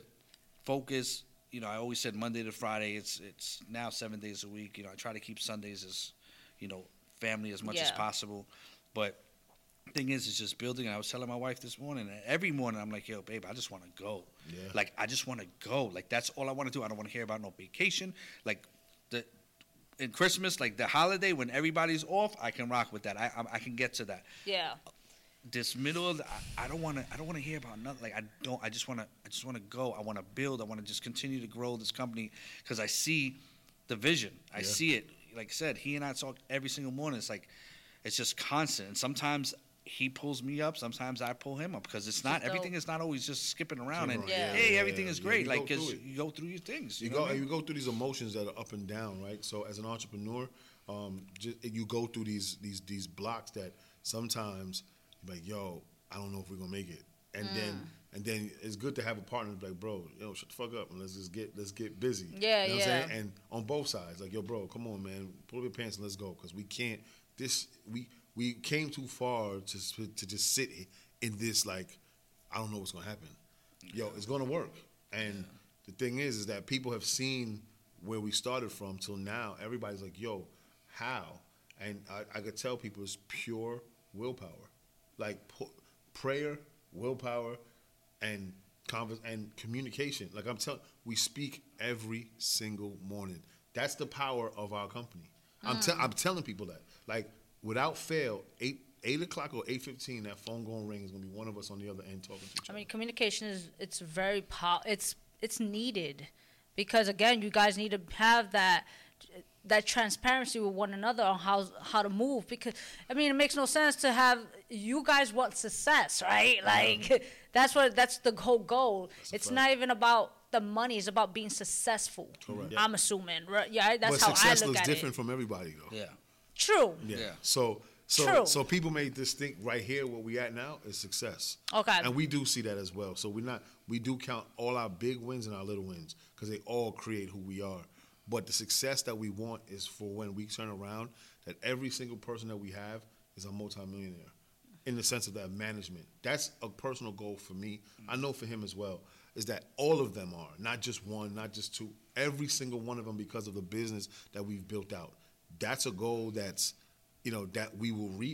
[SPEAKER 2] focus. You know, I always said Monday to Friday. It's it's now seven days a week. You know, I try to keep Sundays as, you know, family as much as
[SPEAKER 1] Yeah.
[SPEAKER 2] possible. But thing is, it's just building. And I was telling my wife this morning. And every morning, I'm like, yo, babe, I just want to go.
[SPEAKER 3] Yeah.
[SPEAKER 2] Like, I just want to go. Like, that's all I want to do. I don't want to hear about no vacation. Like, the in Christmas, like the holiday when everybody's off, I can rock with that. I I, I can get to that.
[SPEAKER 1] Yeah.
[SPEAKER 2] This middle of the, I, I don't want to I don't want to hear about nothing. Like I don't I just want to I just want to go. I want to build. I want to just continue to grow this company because I see the vision. I
[SPEAKER 3] Yeah.
[SPEAKER 2] see it. Like I said, he and I talk every single morning. It's like it's just constant. And sometimes he pulls me up. Sometimes I pull him up because it's not
[SPEAKER 1] Just
[SPEAKER 2] everything
[SPEAKER 1] dope.
[SPEAKER 2] is not always just skipping around and
[SPEAKER 3] Skipping
[SPEAKER 1] around. Yeah.
[SPEAKER 2] hey
[SPEAKER 3] Yeah,
[SPEAKER 2] everything
[SPEAKER 3] yeah,
[SPEAKER 2] is
[SPEAKER 3] yeah.
[SPEAKER 2] great.
[SPEAKER 3] You
[SPEAKER 2] Like
[SPEAKER 3] go
[SPEAKER 2] because
[SPEAKER 3] through it.
[SPEAKER 2] you go through your things.
[SPEAKER 3] You
[SPEAKER 2] You, know
[SPEAKER 3] go
[SPEAKER 2] what I mean?
[SPEAKER 3] you go through these emotions that are up and down, right? So as an entrepreneur, um, just, you go through these these these blocks that sometimes you're like, yo, I don't know if we're gonna make it, and
[SPEAKER 1] Mm.
[SPEAKER 3] then and then it's good to have a partner like, bro, yo, shut the fuck up and let's just get let's get busy.
[SPEAKER 1] Yeah,
[SPEAKER 3] you know
[SPEAKER 1] yeah.
[SPEAKER 3] What I'm saying? And on both sides, like, yo, bro, come on, man, pull up your pants and let's go, because we can't. This we we came too far to to just sit in this like, I don't know what's gonna happen. Yo, it's gonna work. And the thing is, is that people have seen where we started from till now. Everybody's like, yo, how? And I, I could tell people it's pure willpower, like pu- prayer, willpower, and convers and communication. Like I'm telling, we speak every single morning. That's the power of our company. I'm, te- I'm telling people that, like, without fail, eight eight o'clock or eight fifteen, that phone going to ring is going to be one of us on the other end talking to each
[SPEAKER 1] I
[SPEAKER 3] other.
[SPEAKER 1] mean, communication is it's very po- it's it's needed because again, you guys need to have that that transparency with one another on how how to move because I mean, it makes no sense to have you guys want success, right? Like that's what that's the whole goal.
[SPEAKER 3] a
[SPEAKER 1] It's
[SPEAKER 3] fact.
[SPEAKER 1] not even about the money; it's about being successful.
[SPEAKER 3] Correct.
[SPEAKER 1] I'm assuming, right? Yeah, that's
[SPEAKER 3] but
[SPEAKER 1] how I
[SPEAKER 3] success
[SPEAKER 1] look
[SPEAKER 3] looks
[SPEAKER 1] at
[SPEAKER 3] different
[SPEAKER 1] it.
[SPEAKER 3] from everybody, though.
[SPEAKER 2] Yeah.
[SPEAKER 1] True.
[SPEAKER 3] Yeah.
[SPEAKER 2] Yeah.
[SPEAKER 3] So so
[SPEAKER 1] True.
[SPEAKER 3] so people made this think right here where we at now is success.
[SPEAKER 1] Okay.
[SPEAKER 3] And we do see that as well. So we're not we do count all our big wins and our little wins because they all create who we are. But the success that we want is for when we turn around that every single person that we have is a multimillionaire in the sense of that management. That's a personal goal for me. I know for him as well, is that all of them are, not just one, not just two, every single one of them because of the business that we've built out. That's a goal that's, you know, that we will reach,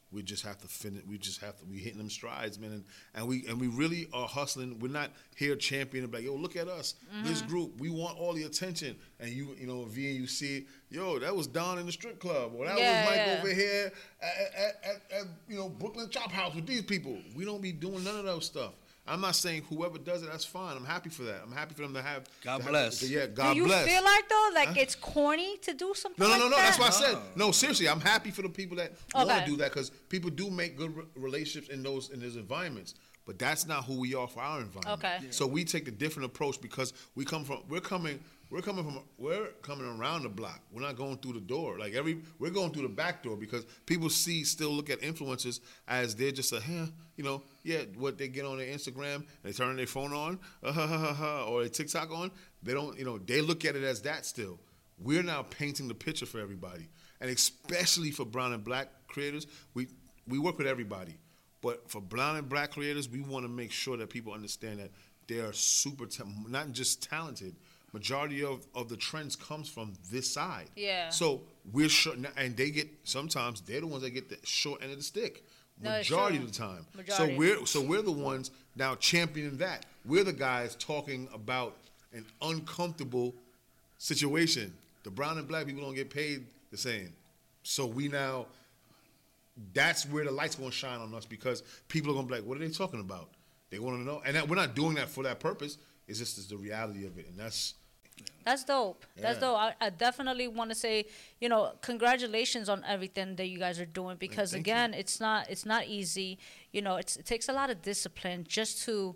[SPEAKER 3] We just have to finish. We just have to. We hitting them strides, man, and, and we and we really are hustling. We're not here championing like, yo, look at us, mm-hmm. this group. We want all the attention, and you, you know, V, and you see it. Yo, that was Don in the strip club, or that
[SPEAKER 1] yeah,
[SPEAKER 3] was Mike
[SPEAKER 1] yeah.
[SPEAKER 3] over here at, at, at, at you know Brooklyn Chop House with these people. We don't be doing none of those stuff. I'm not saying whoever does it, that's fine. I'm happy for that. I'm happy for them to have.
[SPEAKER 2] God
[SPEAKER 3] to
[SPEAKER 2] bless.
[SPEAKER 3] Have, yeah, God
[SPEAKER 1] bless. Do you
[SPEAKER 3] bless.
[SPEAKER 1] feel like though, like
[SPEAKER 3] huh?
[SPEAKER 1] it's corny to do something?
[SPEAKER 3] No, no,
[SPEAKER 1] like
[SPEAKER 3] no, no.
[SPEAKER 1] that?
[SPEAKER 3] That's what I said. No, seriously, I'm happy for the people that
[SPEAKER 1] okay.
[SPEAKER 3] want to do that because people do make good re- relationships in those in those environments. But that's not who we are for our environment.
[SPEAKER 1] Okay. Yeah.
[SPEAKER 3] So we take a different approach because we come from. We're coming. We're coming from. We're coming around the block. We're not going through the door. Like every. We're going through the back door because people see still look at influencers as they're just a, huh, you know, yeah, what they get on their Instagram and they turn their phone on, uh, ha, ha, ha, ha, or their TikTok on. They don't, you know, they look at it as that still. We're now painting the picture for everybody, and especially for brown and black creators. We we work with everybody, but for brown and black creators, we want to make sure that people understand that they are super, ta- not just talented. Majority of, of the trends comes from this side.
[SPEAKER 1] Yeah.
[SPEAKER 3] So we're short, and they get sometimes they're the ones that get the short end of the stick.
[SPEAKER 1] No,
[SPEAKER 3] Majority
[SPEAKER 1] sure.
[SPEAKER 3] of the time.
[SPEAKER 1] Majority.
[SPEAKER 3] So we're so we're the ones now championing that. We're the guys talking about an uncomfortable situation. The brown and black people don't get paid the same. So we now, that's where the light's going to shine on us because people are going to be like, what are they talking about? They want to know. And that, we're not doing that for that purpose. It's just it's the reality of it. And that's...
[SPEAKER 1] That's dope. That's
[SPEAKER 3] Yeah.
[SPEAKER 1] dope. I, I definitely want to say, you know, congratulations on everything that you guys are doing because
[SPEAKER 3] Thank
[SPEAKER 1] again, you. it's not it's not easy. You know, it's, it takes a lot of discipline just to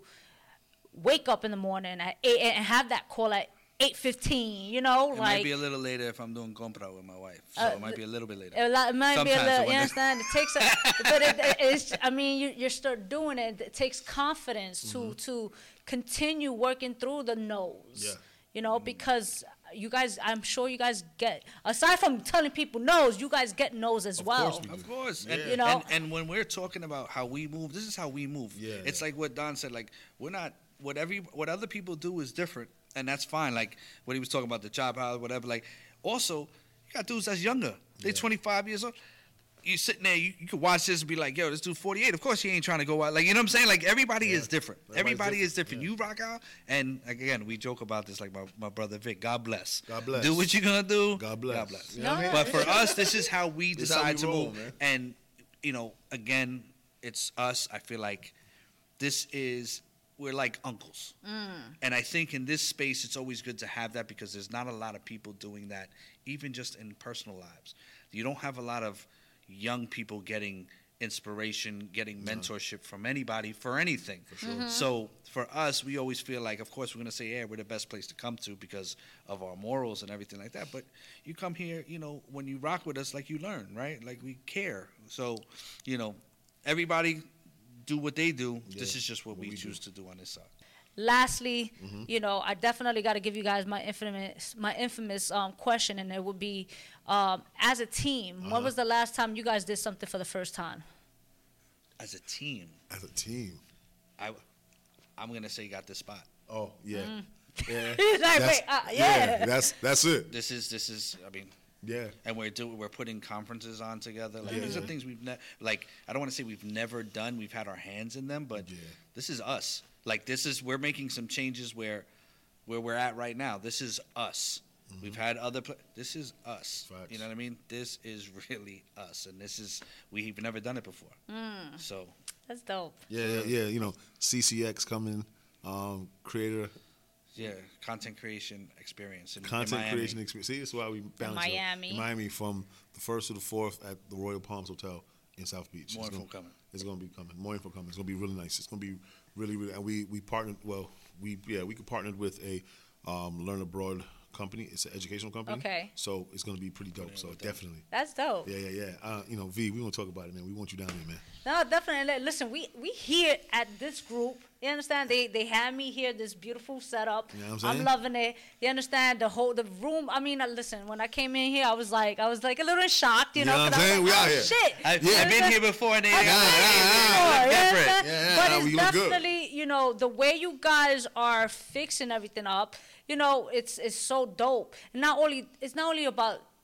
[SPEAKER 1] wake up in the morning at eight and have that call at eight fifteen. You know,
[SPEAKER 2] It
[SPEAKER 1] like
[SPEAKER 2] might be a little later if I'm doing compra with my wife, so
[SPEAKER 1] Uh,
[SPEAKER 2] it might be a little bit later.
[SPEAKER 1] It, li- it might be a
[SPEAKER 2] Sometimes
[SPEAKER 1] little,
[SPEAKER 2] when
[SPEAKER 1] you
[SPEAKER 2] they-
[SPEAKER 1] understand? It takes, a, but it, it- it's. I mean, you you start doing it. It takes confidence to to continue working through the no's.
[SPEAKER 3] Yeah.
[SPEAKER 1] You know, because you guys, I'm sure you guys get, aside from telling people no's, you guys get no's as
[SPEAKER 3] Of
[SPEAKER 1] well.
[SPEAKER 3] course we do.
[SPEAKER 2] Of course,
[SPEAKER 3] Yeah.
[SPEAKER 2] and,
[SPEAKER 1] You know?
[SPEAKER 2] and and when we're talking about how we move, this is how we move.
[SPEAKER 3] Yeah,
[SPEAKER 2] it's
[SPEAKER 3] yeah.
[SPEAKER 2] like what Don said. Like we're not what every what other people do is different, and that's fine. Like what he was talking about the job house, whatever. Like also, you got dudes that's younger. They
[SPEAKER 3] Yeah.
[SPEAKER 2] twenty-five years old. You sitting there, you, you could watch this and be like, yo, this dude forty-eight. Of course he ain't trying to go out. Like, you know what I'm saying? Like, everybody
[SPEAKER 3] Yeah.
[SPEAKER 2] is different.
[SPEAKER 3] Everybody's
[SPEAKER 2] Everybody
[SPEAKER 3] different.
[SPEAKER 2] is different.
[SPEAKER 3] Yeah.
[SPEAKER 2] You rock out. And, again, we joke about this like my, my brother Vic. God bless.
[SPEAKER 3] God bless.
[SPEAKER 2] Do what you're going to do.
[SPEAKER 3] God bless.
[SPEAKER 2] God bless.
[SPEAKER 3] You know what I mean?
[SPEAKER 2] But for us, this is how we
[SPEAKER 3] This is how
[SPEAKER 2] decide
[SPEAKER 3] we
[SPEAKER 2] to
[SPEAKER 3] roll,
[SPEAKER 2] move.
[SPEAKER 3] man.
[SPEAKER 2] And, you know, again, it's us. I feel like this is, we're like uncles. And I think in this space, it's always good to have that because there's not a lot of people doing that, even just in personal lives. You don't have a lot of young people getting inspiration, getting mentorship from anybody for anything. For sure. So for us, we always feel like, of course, we're going to say, yeah, we're the best place to come to because of our morals and everything like that. But you come here, you know, when you rock with us, like you learn, right? Like we care. So, you know, everybody do what they do. This
[SPEAKER 3] Yeah,
[SPEAKER 2] is just what,
[SPEAKER 3] what
[SPEAKER 2] we,
[SPEAKER 3] we
[SPEAKER 2] choose to do on this side.
[SPEAKER 1] Lastly, you know, I definitely got to give you guys my infamous, my infamous um, question, and it would be, um, as a team, when was the last time you guys did something for the first time?
[SPEAKER 2] As a team,
[SPEAKER 3] As a team.
[SPEAKER 2] I, I'm going to say you got this spot.
[SPEAKER 3] Oh, yeah. Yeah.
[SPEAKER 1] He's like,
[SPEAKER 3] That's-
[SPEAKER 1] wait, uh, yeah.
[SPEAKER 3] That's that's it.
[SPEAKER 2] This is, this is, I mean,
[SPEAKER 3] Yeah.
[SPEAKER 2] and we're doing we're putting conferences on together. Like
[SPEAKER 3] Yeah.
[SPEAKER 2] these are things we've never like. I don't want to say we've never done. We've had our hands in them, but
[SPEAKER 3] Yeah.
[SPEAKER 2] this is us. Like this is we're making some changes where where we're at right now. This is us. We've had other. Pl- this is us.
[SPEAKER 3] Facts.
[SPEAKER 2] You know what I mean? This is really us, and this is we've never done it before. So
[SPEAKER 1] That's dope.
[SPEAKER 3] Yeah, yeah, yeah. You know, C C X coming, um, creator,
[SPEAKER 2] yeah, content creation experience. In, in
[SPEAKER 3] content
[SPEAKER 2] Miami.
[SPEAKER 3] creation experience. See, that's why we balanced it.
[SPEAKER 1] Miami.
[SPEAKER 3] In Miami from the first to the fourth at the Royal Palms Hotel in South Beach.
[SPEAKER 2] More
[SPEAKER 3] It's
[SPEAKER 2] info
[SPEAKER 3] gonna,
[SPEAKER 2] coming.
[SPEAKER 3] It's going to be coming. More info coming. It's going to be really nice. It's going to be really, really. And we we partnered. Well, we yeah we could partnered with a um, Learn Abroad company. It's an educational company.
[SPEAKER 1] Okay.
[SPEAKER 3] So it's going to be pretty dope. So definitely.
[SPEAKER 1] That's dope.
[SPEAKER 3] Yeah, yeah, yeah. Uh, you know, V, we want to talk about it, man. We want you down here, man.
[SPEAKER 1] No, definitely. Listen, we we here at this group. You understand? They they had me here. This beautiful setup.
[SPEAKER 3] You know what I'm saying?
[SPEAKER 1] loving it. You understand? The whole the room. I mean, uh, listen. When I came in here, I was like, I was like a little shocked. You,
[SPEAKER 3] You
[SPEAKER 1] know,
[SPEAKER 3] know what
[SPEAKER 1] 'cause
[SPEAKER 3] I'm
[SPEAKER 1] I
[SPEAKER 3] saying?
[SPEAKER 1] was
[SPEAKER 3] We
[SPEAKER 1] like,
[SPEAKER 3] out
[SPEAKER 1] oh,
[SPEAKER 3] here.
[SPEAKER 1] shit.
[SPEAKER 2] I've,
[SPEAKER 1] You
[SPEAKER 2] I've been
[SPEAKER 1] understand?
[SPEAKER 2] here before, and they,
[SPEAKER 1] I've
[SPEAKER 3] Yeah,
[SPEAKER 1] been
[SPEAKER 3] yeah,
[SPEAKER 1] here
[SPEAKER 3] yeah,
[SPEAKER 1] before,
[SPEAKER 3] yeah.
[SPEAKER 1] you
[SPEAKER 2] Different.
[SPEAKER 1] understand?
[SPEAKER 3] Yeah,
[SPEAKER 1] But
[SPEAKER 3] yeah,
[SPEAKER 1] it's
[SPEAKER 3] we look good.
[SPEAKER 1] definitely, you know, the way you guys are fixing everything up. You know, it's it's so dope. And not only it's not only about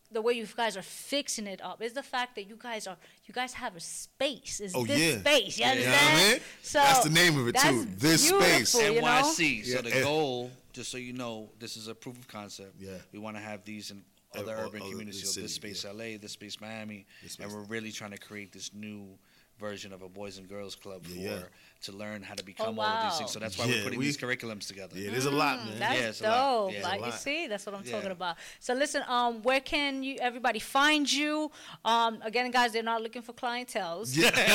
[SPEAKER 1] the way you guys are fixing it up. It's the fact that you guys are you guys have a space. It's
[SPEAKER 3] Oh,
[SPEAKER 1] this
[SPEAKER 3] yeah.
[SPEAKER 1] space. You
[SPEAKER 3] Yeah.
[SPEAKER 1] understand?
[SPEAKER 3] You know what I mean?
[SPEAKER 1] So
[SPEAKER 3] That's the name of it,
[SPEAKER 1] that's
[SPEAKER 3] too. This space.
[SPEAKER 1] beautiful, you know?
[SPEAKER 2] N Y C. So
[SPEAKER 3] Yeah.
[SPEAKER 2] the goal, just so you know, this is a proof of concept.
[SPEAKER 3] Yeah.
[SPEAKER 2] We want to have these in
[SPEAKER 3] Other-
[SPEAKER 2] other urban
[SPEAKER 3] other
[SPEAKER 2] communities. So
[SPEAKER 3] cities,
[SPEAKER 2] this space
[SPEAKER 3] yeah.
[SPEAKER 2] L A, this space Miami,
[SPEAKER 3] This
[SPEAKER 2] and
[SPEAKER 3] space-
[SPEAKER 2] we're really trying to create this new version of a boys and girls club for
[SPEAKER 3] Yeah, yeah.
[SPEAKER 2] to learn how to become
[SPEAKER 1] Oh,
[SPEAKER 2] all of
[SPEAKER 1] wow.
[SPEAKER 2] these things. So that's why
[SPEAKER 3] Yeah,
[SPEAKER 2] we're putting
[SPEAKER 3] we-
[SPEAKER 2] these curriculums together.
[SPEAKER 3] Yeah, there's a lot, man.
[SPEAKER 1] That's
[SPEAKER 2] Yeah, it's a lot.
[SPEAKER 1] dope.
[SPEAKER 2] Yeah.
[SPEAKER 1] Like
[SPEAKER 3] It's a
[SPEAKER 1] you
[SPEAKER 3] lot.
[SPEAKER 1] see, that's what I'm
[SPEAKER 2] Yeah.
[SPEAKER 1] talking about. So listen, um, where can you everybody find you? Um, again, guys, they're not looking for clientels.
[SPEAKER 3] Yeah.
[SPEAKER 1] But,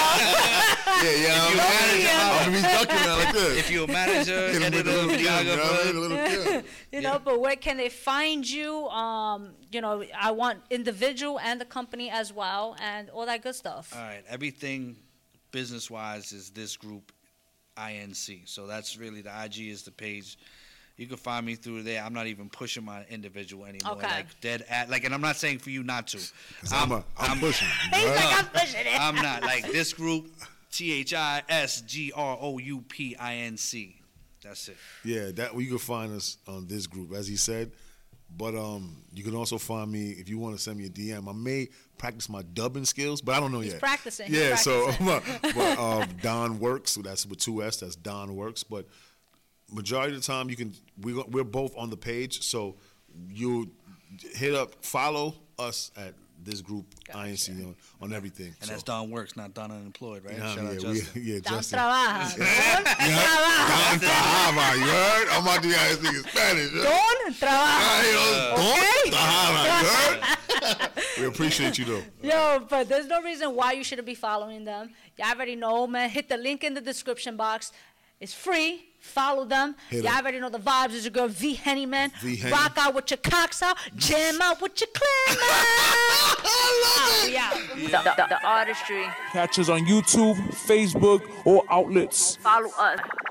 [SPEAKER 1] uh,
[SPEAKER 3] Yeah, yeah. I'm,
[SPEAKER 1] Yeah.
[SPEAKER 3] I'm gonna be ducking now like this.
[SPEAKER 2] If you're a manager,
[SPEAKER 3] Hit 'em with
[SPEAKER 2] editor,
[SPEAKER 3] a little gun, you know what I mean? A
[SPEAKER 2] videographer,
[SPEAKER 3] little gun.
[SPEAKER 1] you know, but where can they find you? Um, you know, I want individual and the company as well, and all that good stuff.
[SPEAKER 2] all right, everything business wise is this group I N C. So that's really the I G is the page. You can find me through there. I'm not even pushing my individual anymore.
[SPEAKER 1] Okay.
[SPEAKER 2] Like dead at like, and I'm not saying for you not to.
[SPEAKER 3] 'Cause I'm, a, I'm pushing.
[SPEAKER 1] He's
[SPEAKER 3] bruh.
[SPEAKER 1] like, I'm pushing it.
[SPEAKER 2] I'm not like this group. T H I S G R O U P I N C. That's it.
[SPEAKER 3] Yeah, that you can find us on this group, as he said. But um, you can also find me if you want to send me a D M. I may practice my dubbing skills, but I don't know
[SPEAKER 1] He's
[SPEAKER 3] yet.
[SPEAKER 1] practicing, he's
[SPEAKER 3] Yeah,
[SPEAKER 1] practicing.
[SPEAKER 3] so but um, Don Works. So that's with two S. That's Don Works. But majority of the time, you can we go- we're both on the page, so you hit up, follow us at this group I N C on, on everything.
[SPEAKER 2] And
[SPEAKER 3] so.
[SPEAKER 2] that's Don Works, not Don Unemployed, right?
[SPEAKER 3] You know what
[SPEAKER 2] Shout
[SPEAKER 3] I
[SPEAKER 2] out
[SPEAKER 3] mean?
[SPEAKER 2] Justin.
[SPEAKER 3] Yeah, yeah,
[SPEAKER 1] Don
[SPEAKER 3] Justin.
[SPEAKER 1] trabaja. Don
[SPEAKER 3] Yeah,
[SPEAKER 1] trabaja.
[SPEAKER 3] Don Trabajaba, you heard? I'm about to guys speak Spanish. yeah?
[SPEAKER 1] Don trabaja.
[SPEAKER 3] Hey, yo,
[SPEAKER 1] Okay.
[SPEAKER 3] Don Trabajaba, you heard? We appreciate you though.
[SPEAKER 1] Yo, but there's no reason why you shouldn't be following them. You already know, man. Hit the link in the description box. It's free. Follow them.
[SPEAKER 3] Hit
[SPEAKER 1] you
[SPEAKER 3] it.
[SPEAKER 1] already know the vibes. It's your girl V Henny Man.
[SPEAKER 3] V Henny.
[SPEAKER 1] Rock out with your cocks out. Jam out with your clam out. Oh, yeah. The, the, the artistry.
[SPEAKER 4] Catch us on YouTube, Facebook, or outlets.
[SPEAKER 1] Follow us.